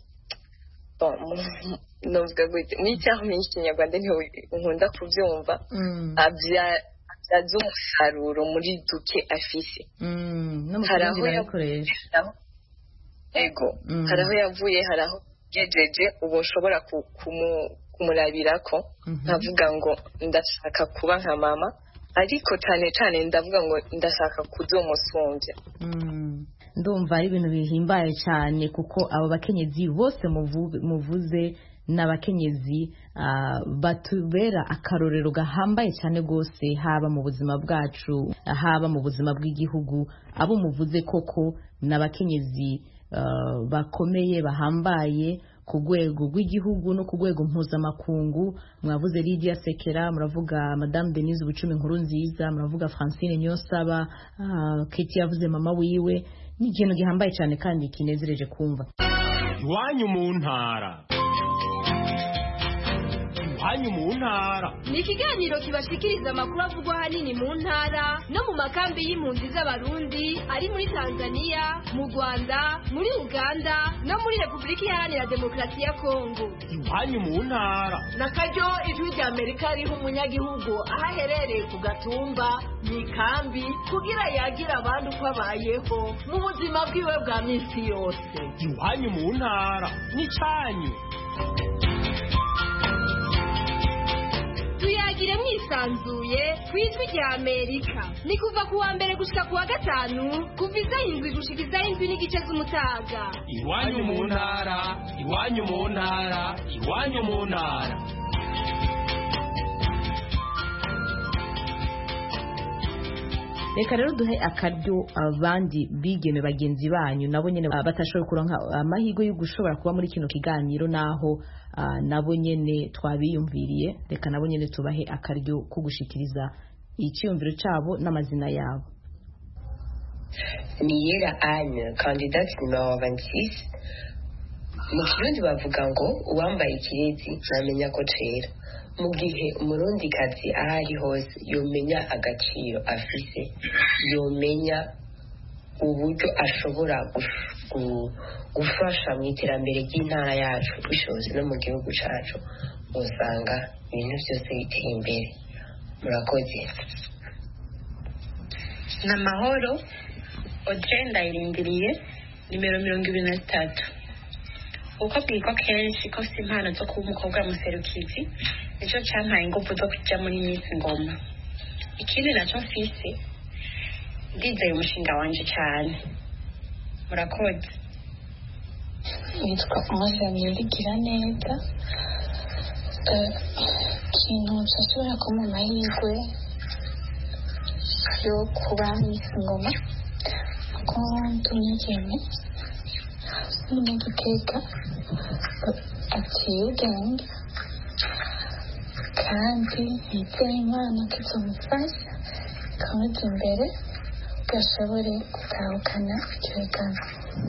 novuga gute n'icyaho mu Kinyarwanda niho nkunda kubyumva abya abyaza umusaruro muri duke afise hari aho yakoresha ego hari aho yavuye hari aho yejeje ubu ushobora kumurabirako nkavuga ngo ndashaka kuba nka mama ariko cyane cyane ndavuga ngo ndashaka kuzomusumbya ndumva ari ibintu bihimbaye cyane kuko abo bakenyezi bose muvuze n'abakenyezi batubera akarorero gahambaye cyane rwose haba mu buzima bwacu haba mu buzima bw'igihugu abo muvuze koko n'abakenyezi bakomeye bahambaye ku rwego rw'igihugu no ku rwego mpuzamakungu. Mwavuze Lydia Sekera, muravuga Madame Denise Bucumi Nkuru Nziza, muravuga Francine Niyonsaba, Keti yavuze mama wiwe. Ni ikintu gihambaye cyane kandi kinezereje kumva. Iwanyu mu ntara iwanyu mu ntara ni ikiganiro kibashikiriza amakuru avugwa ahanini mu ntara no mu makambi y'impunzi z'abarundi ari muri Tanzania, mu Rwanda, muri Uganda no muri Repubulika Iharanira Demokarasi ya Kongo. Iwanyu mu ntara nakaryo ijwi rya Amerika riho umunyagihugu aho aherereye ku gatumba mu ikambi kugira yagira abandi uko abayeho mu buzima bwiwe bwa minsi yose. Iwanyu mu ntara ni cyanyu. Tuyagire mwisanzuye ku ijwi rya Amerika. Ni kuva ku wa mbere gushika ku wa gatanu kuva isaha indwi gushika isaha indwi n'igice z'umutaga. Iwanyu mu ntara iwanyu mu ntara iwanyu mu ntara. Reka rero duhe akaryo abandi bigeme bagenzi banyu nabo nyene batashoboye kuronka amahirwe yo gushobora kuba muri kino kiganiro naho uh, nabo nyene twabiyumviriye. Reka nabo nyene tubahe akaryo ko gushikiriza icyumviro cyabo n'amazina yabo. Niyera Anne, candidate numero vingt-six. Mu Kirundi bavuga ngo uwambaye ikirezi namenya ko cera. Mu gihe umurundikazi aho ari hose yomenya agaciro afise, yomenya uburyo ashobora gufasha mu iterambere ry'intara yacu bishoboze no mu gihugu cyacu, usanga ibintu byose biteye imbere. Murakoze. Namahoro Audrey Ndayirindiriye, nimero mirongo ibiri na zitatu. Uko bwiko kenshi ko si impano zo kuba umukobwa muserukizi nicyo cyampaye ingufu zo kujya muri Miss Ngoma. Ikindi nacyo mfise ndizeye umushinga wanje cyane. Murakoze. Nitwa Amaza Nyirigira neza. Kintu cyashobora kuba mu mahirwe yo kuba Miss Ngoma ko tunyigeme ni guteka aciye ubwenge kandi nizeye Imana ko izomufasha ikamujya imbere gashobore gutahukana icyo higanwa.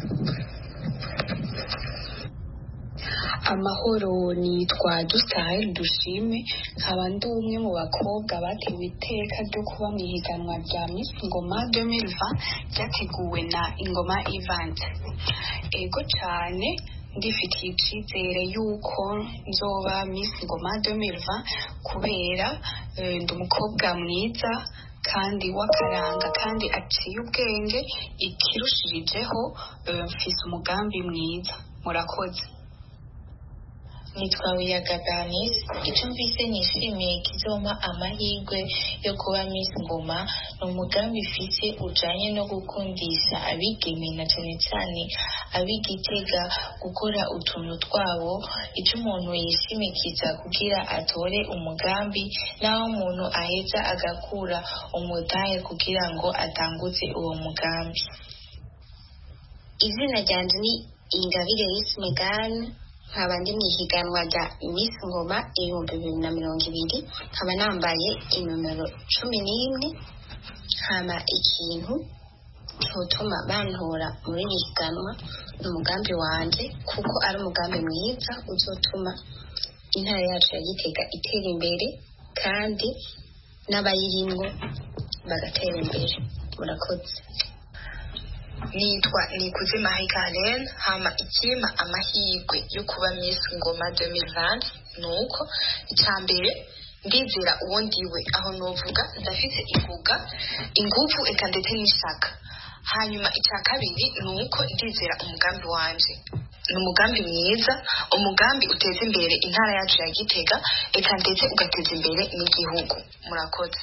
Amahoro, nitwa Dusahe Dushime, nkaba ndi umwe mu bakobwa batewe iteka ryo kuba mu ihiganwa rya Miss Ngoma deux mille vingt ryateguwe na Ingoma Event. Ego cyane ndifitiye icyizere yuko nzoba Miss Ngoma deux mille vingt kubera ndi umukobwa mwiza kandi wakaranga kandi aciye ubwenge, ikirushirijeho mfise umugambi mwiza. Murakoze. Nitwa Wiyaga Bernice, icyo mvise nishimiye kizoma amahirwe yo kuba Miss Ngoma ni umugambi mfise ujanye no gukundisha abigeme na cyane cyane ab'Igitega gukora utuntu twabo, icyo umuntu yishimikiza kugira atore umugambi naho umuntu aheza agakura umudahe kugira ngo atanguze uwo mugambi. Izina ryanje ni Ingabire Yisi Megane, nkaba ndi mu ihiganwa rya Miss Ngoma ibihumbi bibiri na mirongo ibiri, nkaba nambaye inomero cumi n'imwe. Hama ikintu cyotuma bantora muri iri higanwa ni umugambi wanje, kuko ari umugambi mwiza uzotuma intara yacu ya Gitega itera imbere kandi n'abayirimwo bagatera imbere. Murakoze. Nitwa Nikuze Marie Carlene, hama ikima amahirwe yo kuba Miss Ngoma deux mille vingt nuko icambere ndizera uwo ndiwe, aho novuga ndafite inguga ingufu eka ndetse n'ishaka. Hanyuma icya kabiri nuko ndizera umugambi wanje ni umugambi mwiza, umugambi uteza imbere intara yacu ya Gitega eka ndetse ugateza imbere n'igihugu. Murakoze.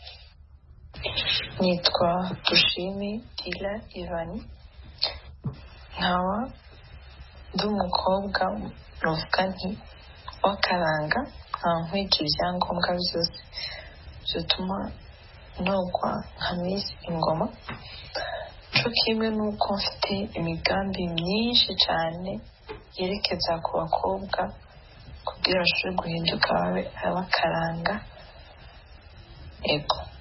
Nitwa Dushime Dila Ivani, nkaba ndi umukobwa novuga nti w'akaranga, nkaba nkwije ibyangombwa byose bituma ntogwa nka Miss Ingoma. Co kimwe n'uko mfite imigambi myinshi cyane yerekeza ku bakobwa kugira bashobore guhinduka babe abakaranga. Ego.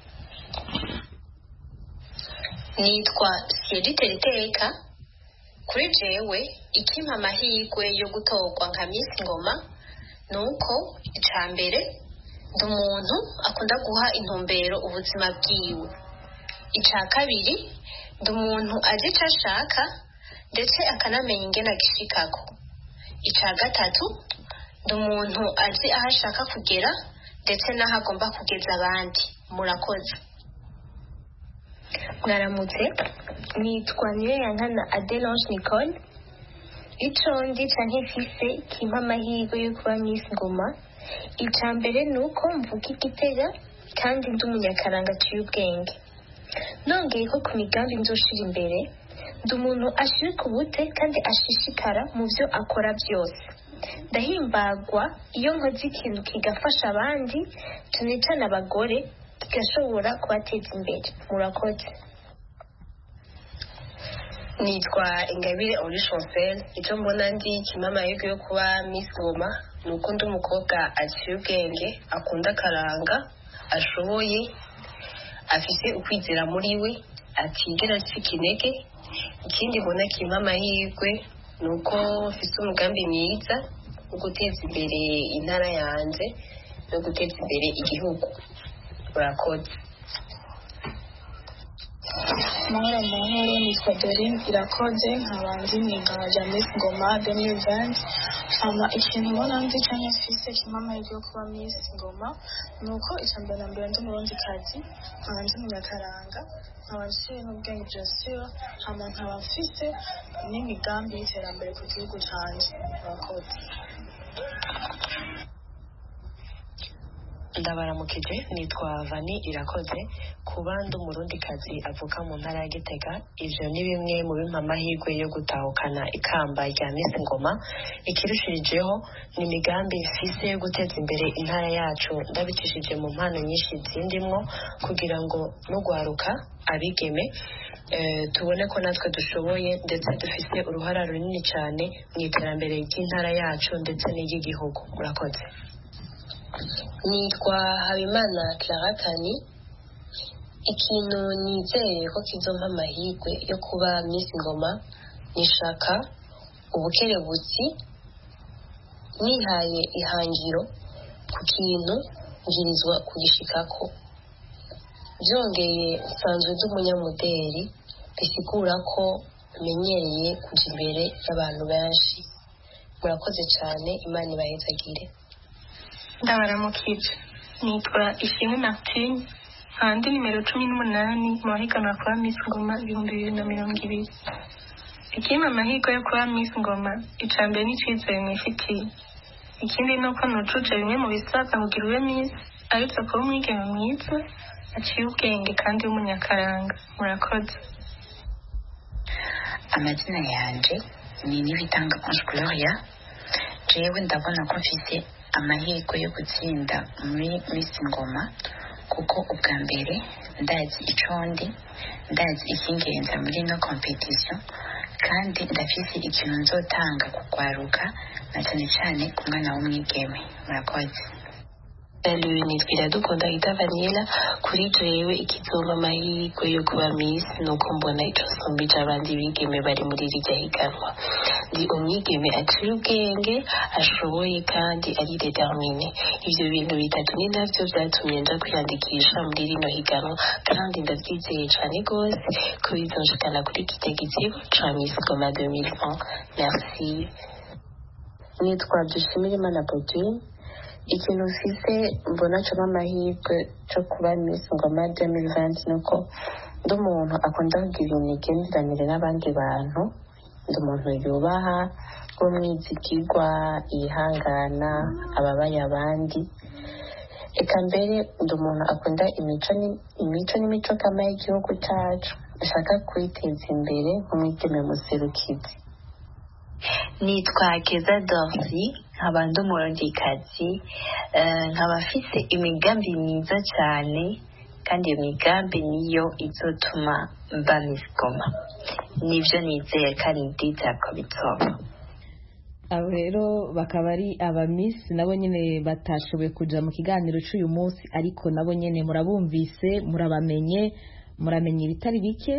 Nitwa Siedite Riteka. Kuri jewe ikimpa amahirwe yo gutorwa nka Miss Ngoma nuko icambere ndi umuntu akunda guha intumbero ubuzima bwiwe. Ica kabiri ndi umuntu azi icyo ashaka ndetse akanamenya ingene agishikako. Ica gatatu ndi umuntu azi aho ashaka kugera ndetse n'aho agomba kugeza abandi. Murakoze. Mwaramutse, nitwa Niyoyankana Adelange Nicole. Ico ndi canke mfise kimpa amahirwe yo kuba Miss Ngoma, ica mbere nuko mvuga Igitega kandi ndi umunyakaranga aciye ubwenge. Nongeye ko ku migambi nzoshira imbere, ndi umuntu ashirika ubute kandi ashishikara mu byo akora byose. Ndahimbagwa iyo nkoze ikintu kigafasha abandi, cyane cyane abagore, kigashobora kubateza imbere. Murakoze. Nitwa Ingabire Henri Chancel. Icyo mbona ndi kimpa amahirwe yo kuba Miss Ngoma ni uko ndi umukobwa aciye ubwenge, akunda akaranga, ashoboye, afise ukwizera muri we, atigera acika intege. Ikindi mbona kimpa amahirwe ni uko mfise umugambi mwiza wo guteza imbere intara yanjye no guteza imbere igihugu. Murakoze. Mahoro mahoro, nitwa Dorine Irakoze, nkaba ndi mwigana Miss Ngoma deux mille vingt. Hama ikintu mbona ndi cyangwa mfise kimpa amahirwe yo kuba Miss Ngoma nuko icambere na mbere ndi umurundikazi, nkaba ndi umunyakaranga, nkaba nciye n'ubwenge byose, hama nkaba mfise n'imigambi y'iterambere ku gihugu canje. Murakoze. Ndabaramukije, nitwa Vani Irakoze, kuba ndi umurundikazi avuka mu ntara ya Gitega. Ivyo ni bimwe mu bimpa amahirwe yo gutahukana ikamba rya Miss Ngoma. Ikirushirijeho ni imigambi mfise yo guteza imbere intara yacu ndabicishije mu mpano nyinshi zindimwo, kugira ngo n'ugwaruka abigeme eh, tubone ko natwe dushoboye ndetse dufise uruhara runini cyane mu iterambere ry'intara yacu ndetse n'iry'igihugu. Murakoze. Nitwa Habimana Clara Kani. Ikintu nizeye ko kizompa amahirwe yo kuba Miss Ngoma nishaka ubukerebutsi, nihaye ihangiro ku kintu ngirizwa kugishikako. Byongeye nsanzwe ndi umunyamudeli, bisigura ko menyereye kuja imbere y'abantu benshi. Murakoze cyane, Imana ibahezagire. Ndabaramukije, nitwa Ishimwe Martine, nkaba ndi nimero cumi n'umunani mu bahiganwa kuba Miss Ngoma ibihumbi bibiri na mirongo ibiri. Ikimpa amahirwe yo kuba Miss Ngoma, ica mbere n'icizere nifitiye. Ikindi ni uko nujuje bimwe mu bisabwa kugira ube Miss, ariko kuba umwigeme mwiza, aciye ubwenge kandi w'umunyakaranga. Murakoze. Amazina yanje ni Nibitanga Ange Gloria. Jewe ndabona ko mfise amahirwe yo gutsinda muri Miss Ngoma, kuko ubwa mbere ndazi ico ndi, ndazi ikingenza muri no competition, kandi ndafise ikintu nzotanga kugwaruka na cyane cyane ku mwana w'umwigeme. Murakoze. Salut, nitwa Iradukunda Ida Vanilla. Kuri jewe ikizoma amahirwe yo kuba Miss nuko mbona ico sumbije abandi bigeme bari muri rirya higanwa. Ndi umwigeme aciye ubwenge, ashoboye kandi ari determine. Ivyo bintu bitatu ni navyo vyatumye nja kwiyandikisha muri rino higanwa, kandi ndavyizeye cane gose ko bizonshikana kuri kite gitsibo ca Miss Ngoma deux mille vingt. Merci. Nitwa Dushimirimana Bodine. Ikintu mfise mbona cyo amahirwe cyo kuba Miss Ngoma deux mille vingt nuko ndi umuntu akunda kugira imigenderanire n'abandi bantu, ndi umuntu yubaha, w'umwizigirwa, yihangana, ababaye abandi. Eka mbere ndi umuntu akunda imico imico n'imico kama y'igihugu cyacu, ashaka kwiteza imbere nk'umwigeme muserukizi. Nitwa Keza Dorsi, nkaba ndi umurundikazi, nkaba mfise imigambi myiza cyane, kandi iyo migambi niyo izotuma mba Miss Ngoma. Nivyo nizeye kandi ndizera ko bizoba. Abo rero bakaba ari aba Miss nabo nyene batashoboye kuja mu kiganiro cy'uyu munsi, ariko nabo nyene murabumvise, murabamenye, muramenye ibitari bike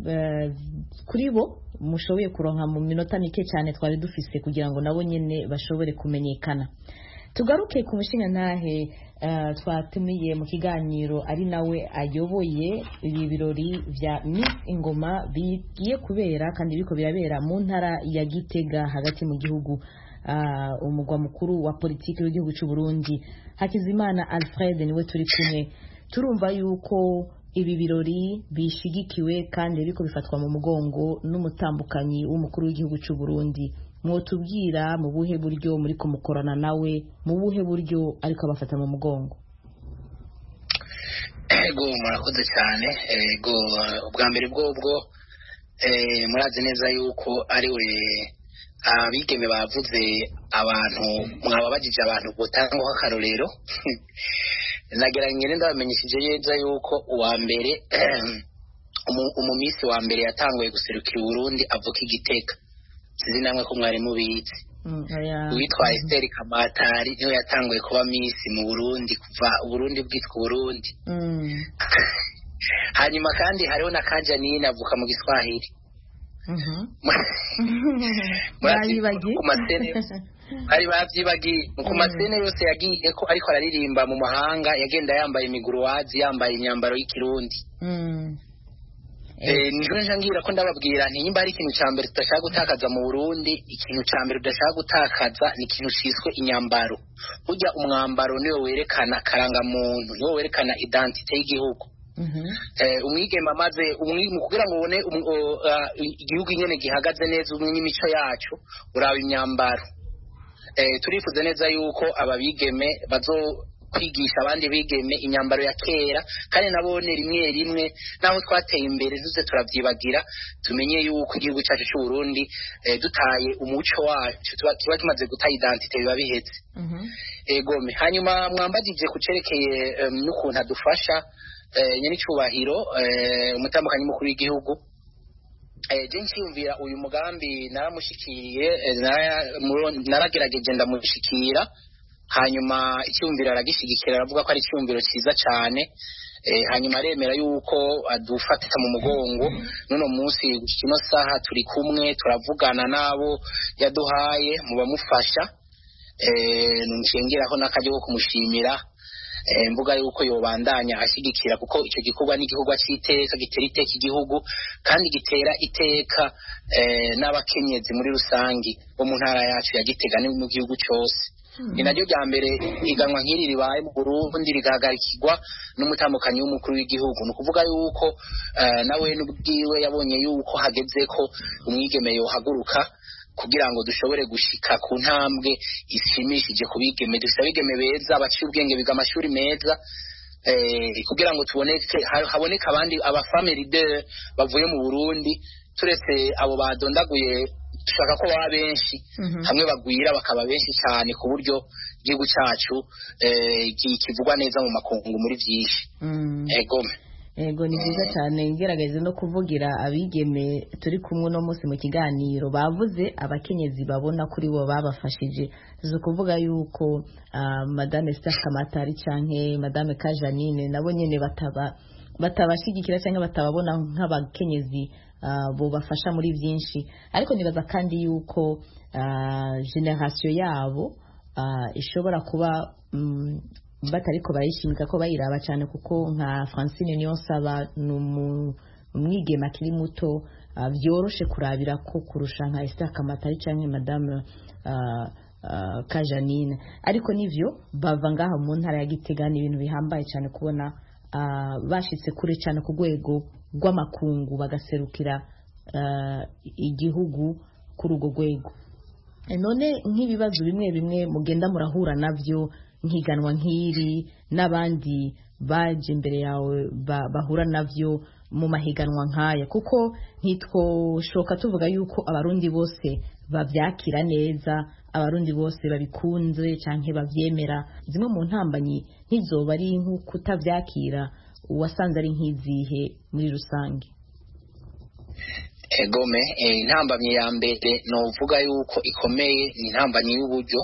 kuri bo mushoboye kuronka mu minota mike cyane twari dufise kugira ngo nabo nyene bashobore kumenyekana. Tugaruke ku mushinga ntahe uh, twatumiye mu kiganiro ari nawe ayoboye ibi birori vya Miss Ngoma bigiye kubera kandi biko birabera mu ntara ya Gitega hagati mu gihugu, uh, umugwa mukuru wa politiki w'igihugu cy'u Burundi. Hakizimana Alfred niwe turi kumwe. Turumva yuko ibi birori bishigikiwe kandi biko bifatwa mu mugongo n'umutambukanyi w'umukuru w'igihugu cy'u Burundi. Mwotubwira mu buhe buryo muri kumukorana nawe, mu buhe buryo ariko abafata mu mugongo? Ego murakoze cyane. Ego ubwa mbere bwobwo eh murazi neza yuko ari we abigeme bavuze abantu mwababajije abantu botanga akarorero. Nageranye ndabamenyeshije yeza yuko uwa mbere umumisi wa mbere yatanguye guserukira Burundi avuka Igitega. Sizi namwe ko mwari mubizi. Witwa Esther Kamatari niwe yatanguye kuba Miss mu Burundi kuva Burundi bwitwa Burundi. Hanyuma kandi hariho na Kajanine avuka mu Giswahili. Mhm. Murabibagiye ku masene ari bavyibagiye ku masene yose yagiye ko ariko araririmba mu mahanga, yagenda yambaye imiguruwazi, yambaye imyambaro y'ikirundi. Mhm. Eh nje ngira ko ndababwira nti nyimba ari ikintu cyambere tudashaka gutakaza mu Burundi, ikintu cyambere tudashaka gutakaza ni ikintu cyiswe inyambaro. Burya umwambaro niwe werekana karanga muntu, niwe werekana identity y'igihugu. Mhm. Eh umwigema maze umwimu kugira ngo ubone igihugu nyene gihagaze neza umwe n'imico yacu uraba imyambaro. Eh turifuza neza yuko ababigeme bazo kwigisha abandi bigeme inyambaro ya kera, kandi nabone rimwe rimwe naho twateye imbere duze turavyibagira, tumenye yuko igihugu cyacu cy'u Burundi eh, dutaye umuco wacu tuba tumaze guta identity biba bihetse. Mhm. Egome hanyuma mwambagije kucerekeye um, n'ukuntu adufasha eh, nyene cyubahiro eh, umutambukanyi mukuru w'igihugu. Eh je ncyumvira uyu mugambi naramushikiriye eh, naragerageje ndamushikira, hanyuma icyumviro aragishigikira, aravuga ko ari icyumviro cyiza cyane. Eh hanyuma aremera yuko adufata mu mugongo. None munsi kino saha turi kumwe turavugana nabo yaduhaye mu bamufasha. Eh nungengeraho nakajye ko kumushimira, eh mvuga yuko yobandanya ashigikira kuko icyo gikorwa ni gikorwa cyiteka gitera iteka igihugu kandi gitera iteka eh n'abakenyezi muri rusangi bo mu ntara yacu ya Gitega mu gihugu cyose. Ni naryo rya mbere iganwa nk'iri ribaye mu Burundi rigahagarikirwa n'umutambukanyi w'umukuru w'igihugu. Ni ukuvuga yuko uh, nawe n'ubwiwe yabonye yuko hageze ko umwigeme yohaguruka kugira ngo dushobore gushika ku ntambwe ishimishije ku bigeme. Dufite abigeme beza baciye ubwenge, biga amashuri meza, eh kugira ngo tuboneke haboneka abandi aba family leader bavuye mu Burundi, turetse abo badondaguye dushaka ko baba benshi. Mm-hmm. Hamwe bagwira bakaba benshi cyane ku buryo igihugu cyacu eh kivugwa neza mu makungu muri byinshi. Mm. Egome Ego ni byiza cyane ngerageze no kuvugira abigeme turi kumwe no munsi mu kiganiro bavuze abakenyezi babona kuri bo babafashije zo kuvuga yuko uh, madame Esther Kamatari canke madame Kajanine nabo nyene bataba batabashigikira cyangwa batababona nk'abakenyezi uh, bo bafasha muri byinshi ariko nibaza kandi yuko uh, generation yabo uh, ishobora kuba um, batariko barayishimika ko bayiraba cyane kuko nka Francine Niyonsaba n'umwigeme akiri muto byoroshe uh, kurabira ko kurusha nka Esther Kamatari canke madame uh, uh, Kajanine ariko nivyo bava ngaha mu ntara ya Gitega ni ibintu bihambaye cyane kubona uh, bashitse kure cyane ku rwego rw'amakungu bagaserukira uh, igihugu kuri urwo rwego. None nk'ibibazo bimwe bimwe mugenda murahura navyo nkiganwa nk'iri n'abandi baje imbere yawe bahura navyo mu mahiganwa nkaya kuko ntitwoshoka tuvuga yuko abarundi bose bavyakira neza abarundi bose babikunze canke bavyemera zimwe mu ntambanyi ntizoba ari nk'uko utavyakira uwasanze ari nk'izihe muri rusange. Egome intambamye ya mbere novuga yuko ikomeye ni intambamye y'uburyo.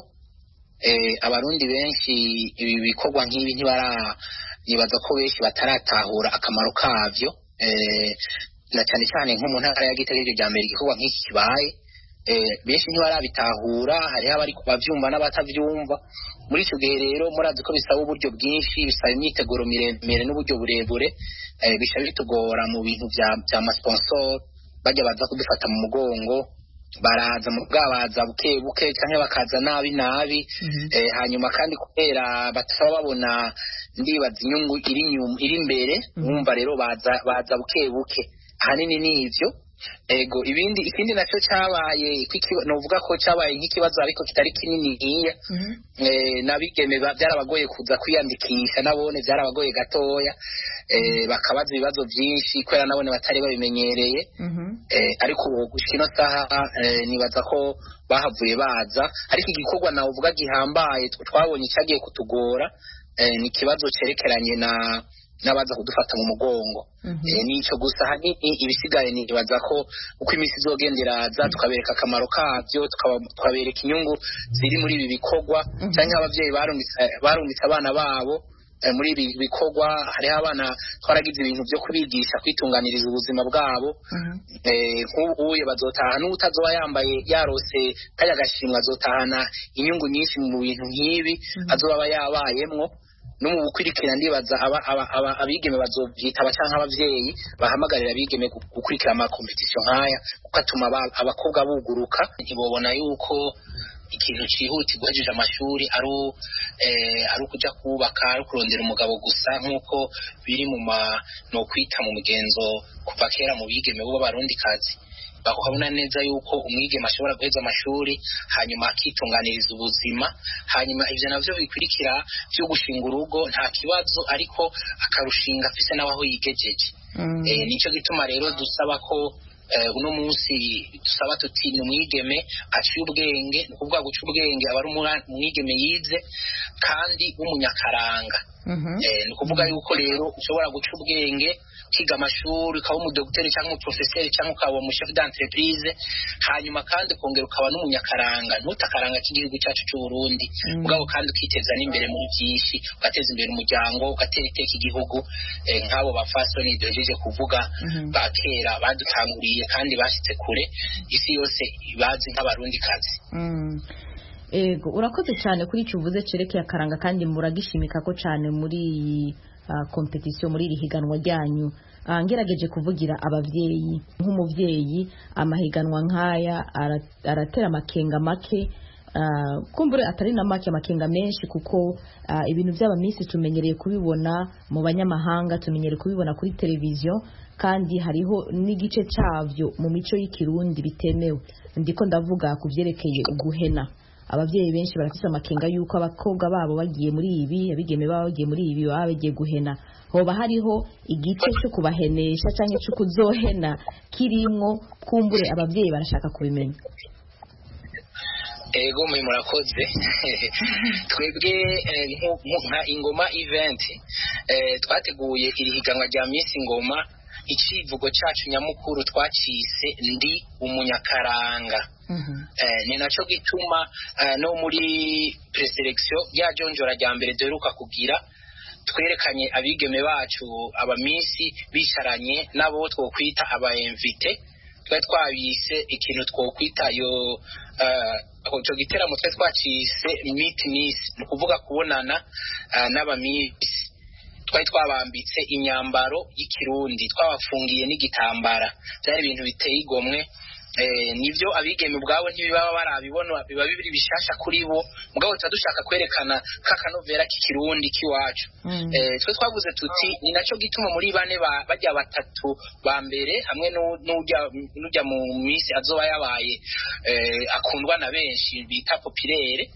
Eh, abarundi benshi ibi bikorwa nk'ibi ntibara nibaza ko benshi bataratahura akamaro kavyo eh, na cyane cyane nko mu ntara ya Gitega rya mbere igikorwa nk'iki kibaye eh, benshi ntibarabitahura hari abari kubavyumva n'abatavyumva muri icyo gihe rero murazi ko bisaba uburyo bwinshi bisaba imyiteguro miremire n'uburyo burebure eh, bisha bitugora mu bintu bya bya sponsor bajya baza kudufata mu mugongo baraza mu bwabaza buke buke cyangwa bakaza nabi nabi mm-hmm. eh, hanyuma kandi kubera batasaba babona ndibaza inyungu iri nyuma iri imbere mm-hmm. umva rero baza baza buke buke ahanini nivyo ego ibindi ikindi nacyo cyabaye novuga ko cyabaye nk'ikibazo ariko kitari kinini nkiya mm-hmm. eh, nabigeme byarabagoye kuza kwiyandikisha nabone byarabagoye gatoya eh, bakabaza ibibazo byinshi kwera nabone batari babimenyereye mm-hmm. eh, ariko gushino saha eh, nibaza ko bahavuye baza ariko igikorwa nawe uvuga gihambaye twabonye cyagiye kutugora eh, ni kibazo cerekeranye na nabaza kudufata mu mugongo mm-hmm. eh, nico gusa hanini ibisigaye nibaza ko uko imisi zogendera za tukabereka akamaro kavyo tukabereka inyungu ziri muri ibi bikorwa mm-hmm. cyangwa abavyeyi barungitse barungitse abana babo eh, muri ibi bikorwa hari abana twaragize ibintu byo kubigisha kwitunganiriza ubuzima bwabo mm-hmm. eh, nk'ubuye bazotaha n'utazoba yambaye yarose kaya gashimwa azotahana inyungu nyinshi mu bintu nk'ibi mm-hmm. azoba yabayemwo no mu bukurikira ndibaza aba aba abigeme bazovyita bacanka abavyeyi bahamagarira abigeme gukurikira ama competition nkaya ukatuma abakobwa buguruka ntibobona yuko ikintu cihuti guhejeje amashuri ari eh ari kuja kubaka ari kurondera umugabo gusa nkuko biri mu ma no kwita mu migenzo kuva kera mu bigeme bo barundi kazi bakabona neza yuko umwigeme ashobora guheza amashuri hanyuma akitunganiriza ubuzima hanyuma ivyo navyo bikurikira byo gushinga urugo nta kibazo ariko akarushinga afise nabaho yigejeje mm. eh nico gituma rero dusaba ko uh, uno munsi dusaba tuti umwigeme aciye ubwenge n'ubwa guca ubwenge abari umwigeme yize kandi w'umunyakaranga mm-hmm. eh nukuvuga yuko rero ushobora guca ubwenge kiga amashuri ukaba umudokiteri cyangwa umuprofeseri cyangwa ukaba umuchef d'entreprise hanyuma kandi kongera ukaba n'umunyakaranga ntutakaranga k'igihugu cyacu cy'u Burundi mugabo mm. kandi ukiteza n'imbere muri byinshi ugateza imbere umuryango ugatera iteka igihugu eh, nk'abo bafasoni dojeje kuvuga mm-hmm. bakera badutanguriye kandi bashitse kure isi yose bazi nk'abarundi kazi mm. Ego urakoze cyane kuri icyo uvuze cerekeye akaranga kandi muragishimika ko cyane muri uh, competition muri iri higanwa ryanyu uh, ngerageje kuvugira abavyeyi nk'umuvyeyi amahiganwa nkaya aratera makenga make uh, kumbure atari na make makenga menshi kuko uh, ibintu by'aba misi tumenyereye kubibona mu banyamahanga tumenyereye kubibona kuri televiziyo kandi hariho n'igice cyavyo mu mico y'ikirundi bitemewe ndiko ndavuga kuvyerekeye uguhena abavyeyi benshi barafise amakenga yuko abakobwa babo bagiye muri ibi abigeme babo bagiye muri ibi baba bagiye guhena hoba hariho igice cyo kubahenesha canke cyo kuzohena kirimwo kumbure abavyeyi barashaka kubimenya ego muri murakoze twebwe nka ingoma event eh, twateguye iri higanwa rya Miss Ngoma, icivugo cacu nyamukuru twacise ndi umunyakaranga. Mhm. Eh, ni naco gituma eh, no muri preselection ya jonjora rya mbere duheruka kugira twerekanye abigeme bacu abamisi bisharanye nabo twokwita aba invite, twe twabise ikintu twokwita yo uh, cyo giteramo twe twacise meet miss, ni kuvuga kubonana uh, n'abamisi. Twari twabambitse inyambaro y'ikirundi, twabafungiye n'igitambara, byari ibintu biteye igomwe. Eh, nivyo abigeme ubwabo ntibibaba barabibona, biba bibiri bishasha kuri bo, mugabo twadushaka kwerekana kakanovera k'ikirundi kiwacu. Mm. Eh, twe twavuze tuti ni naco gituma muri bane bajya batatu ba mbere hamwe n'ujya n'ujya mu Miss azoba yabaye eh, akundwa na benshi bita populaire,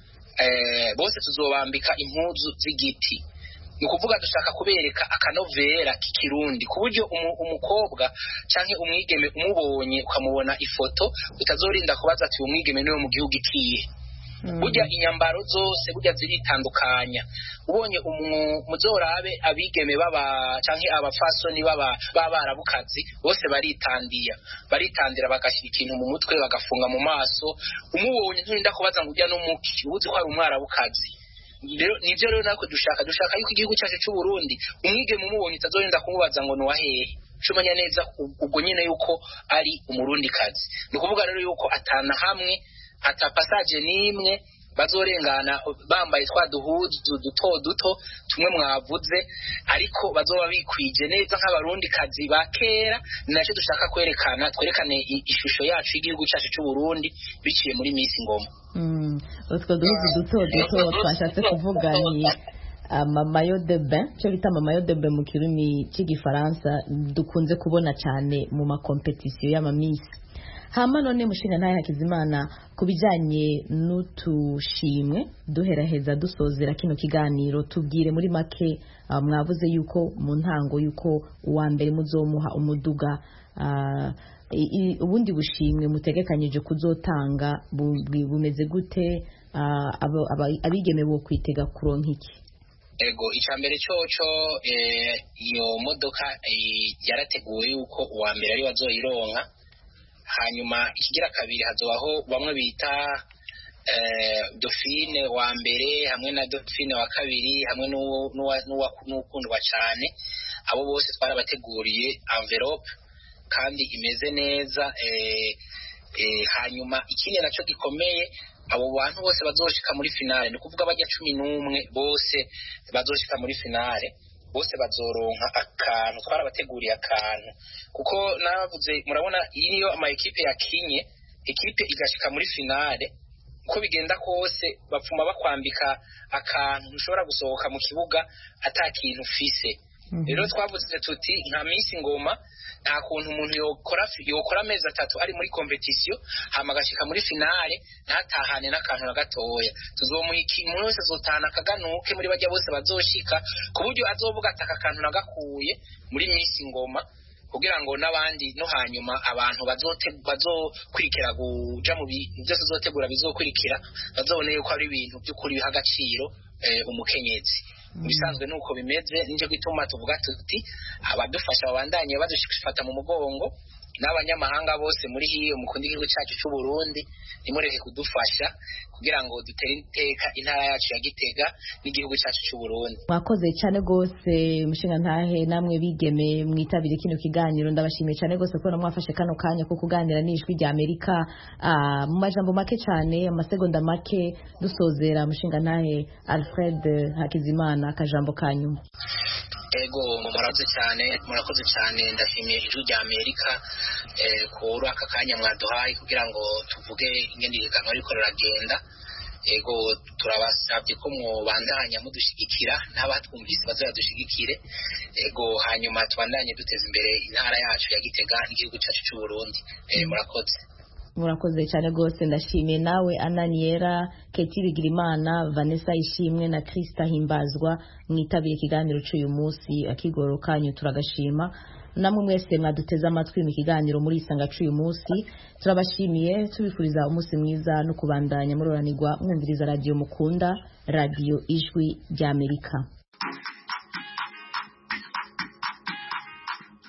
eh, bose tuzobambika impuzu z'igiti. Ni kuvuga dushaka kubereka akanovera k'ikirundi ku buryo umukobwa canke umwigeme umubonye ukamubona ifoto utazorinda kubaza ati umwigeme niwe mu gihugu ikiye. Mm. Burya inyambaro zose burya ziritandukanya, ubonye umuzorabe abigeme baba canke abafasoni baba babarabukazi bose baritandiya baritandira bagashira ikintu mu mutwe bagafunga mu maso, umubonye nturinda kubaza ngo ujya no muki ubuzi ko ari umwarabukazi. Nivyo rero nako dushaka dushaka yuko igihugu cyacu cy'u Burundi umwigeme umubonye utazorinda kumubaza ngo nuwahehe, cumanya neza ubwo nyene yuko ari umurundi kazi. Ni kuvuga rero yuko atana hamwe ata passage nimwe bazorengana bambaye twa duhuzu duto duto tumwe mwavuze, ariko bazoba bikwije neza nk'abarundi kazi ba kera. Naco dushaka kwerekana, twerekane ishusho yacu y'igihugu cyacu cy'u Burundi biciye muri Miss Ngoma. Mm. Utwo duhuzu duto duto twashatse kuvuga ni amamayo de bain, cyo bita amamayo de bain mu kirimi cy'igifaransa, dukunze kubona cyane mu makompetisiyo y'amamisi. Hama none mushinga ntaye Hakizimana, kubijanye n'utushimwe duheraheza dusozera kino kiganiro, tubwire muri make. Uh, mwavuze yuko mu ntango yuko uwa mbere muzomuha umuduga, uh, ubundi bushimwe mutegekanyije kuzotanga bumeze gute? Uh, abigeme bo kwitega kuronka iki? Ego, icambere coco eh, iyo modoka eh, yarateguwe yuko uwa mbere ari bazoyironka. Hanyuma ikigira kabiri hazobaho bamwe bita eh, Dauphine wa mbere hamwe na Dauphine wa kabiri hamwe n'uwakundwa cyane. Abo bose twarabateguriye envelope kandi imeze neza. eh, eh, hanyuma ikindi naco gikomeye, abo bantu bose bazoshika muri finale, ni kuvuga bajya cumi n'umwe bose bazoshika muri finale, bose bazoronka akantu, twarabateguriye akantu. Kuko navuze murabona iyi niyo ama equipe yakinye, equipe igashika muri finale, uko bigenda kose bapfuma bakwambika akantu, ushobora gusohoka mu kibuga atakintu ufise. Rero mm -hmm. twavuze tuti nka Miss Ngoma nta kuntu umuntu yokora yokora amezi atatu ari muri competition hama agashika muri finale ntatahane n'akantu na gatoya. Tuzomuhiki umuntu wese azotahana akaganuke muri bajya bose bazoshika, ku buryo azovuga ataka akantu nagakuye muri Miss Ngoma, kugira ngo n'abandi no hanyuma abantu bazote bazokurikira guja mu byose zotegura bizokurikira bazobone yuko ari ibintu by'ukuri biha agaciro eh, umukenyezi. Bisanzwe nuko bimeze, nje gituma tuvuga tuti abadufasha babandanye badushifata mu mugongo, n'abanyamahanga bose muri hiyo mukundi igihugu cyacu cy'u Burundi nimureke kudufasha kugira ngo dutere iteka intara yacu ya Gitega n'igihugu cyacu cy'u Burundi. Mwakoze cyane gose mushinga ntahe, namwe bigeme mwitabire kino kiganiro, ndabashimiye cyane gose ko namwafashe kano kanya ko kuganira n'ijwi rya Amerika. Uh, mu majambo make cyane, amasegonda make dusozera, mushinga ntahe Alfred Hakizimana, akajambo kanyuma. Ego, murakoze cyane murakoze cyane ndashimiye ijwi rya Amerika eh, kuri aka kanya mwaduhaye kugira ngo tuvuge ingene ihiganwa riko riragenda. Ego, turabasabye ko mubandanya mudushigikira, n'abatwumvise bazadushigikire. Ego, hanyuma tubandanye duteza imbere intara yacu ya Gitega n'igihugu cyacu cy'u Burundi. Eh, murakoze. Murakoze cyane gose, ndashimiye nawe Ananiera, Ketiri Girimana, Vanessa Ishimwe na Krista Himbazwa mwitabire ikiganiro cy'uyu munsi. Akigoro kanyu turagashima, namwe mwese mwaduteze amatwi mu kiganiro muri isanga cy'uyu munsi. Turabashimiye, tubifuriza umunsi mwiza no kubandanya muroranirwa mwumviriza radio mukunda, radio Ijwi rya Amerika.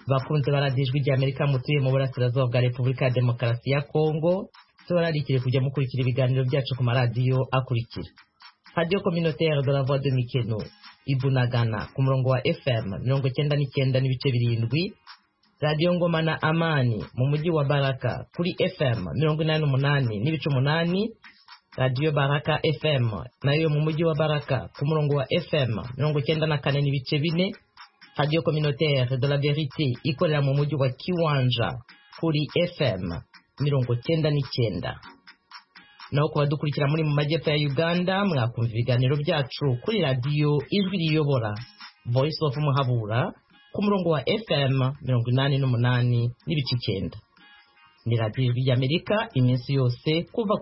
bakunze baradijwe rya Amerika mutuye mu burasirazuba bwa Repubulika ya Demokarasi ya Kongo tubararikire kujya mukurikira ibiganiro byacu ku maradiyo akurikira: Radio Communautaire de la Voix de Mikeno Ibunagana ku murongo wa F M mirongo icyenda n'icyenda n'ibice birindwi, Radio Ngoma na Amani mu mujyi wa Baraka kuri F M mirongo inani n'umunani n'ibice umunani, Radio Baraka F M nayo mu mujyi wa Baraka ku murongo wa F M mirongo icyenda na kane n'ibice bine, Radio Communautaire de la Vérité ikorera mu mujyi wa Kiwanja kuri F M mirongo icyenda n'icyenda. Naho kuba dukurikira muri mu majyepfo ya Uganda mwakumva ibiganiro byacu kuri Radio Ijwi Riyobora Voice of Muhabura ku murongo wa F M mirongo inani n'umunani n'ibice icyenda. Ni Radio Ijwi ry'Amerika iminsi yose kuva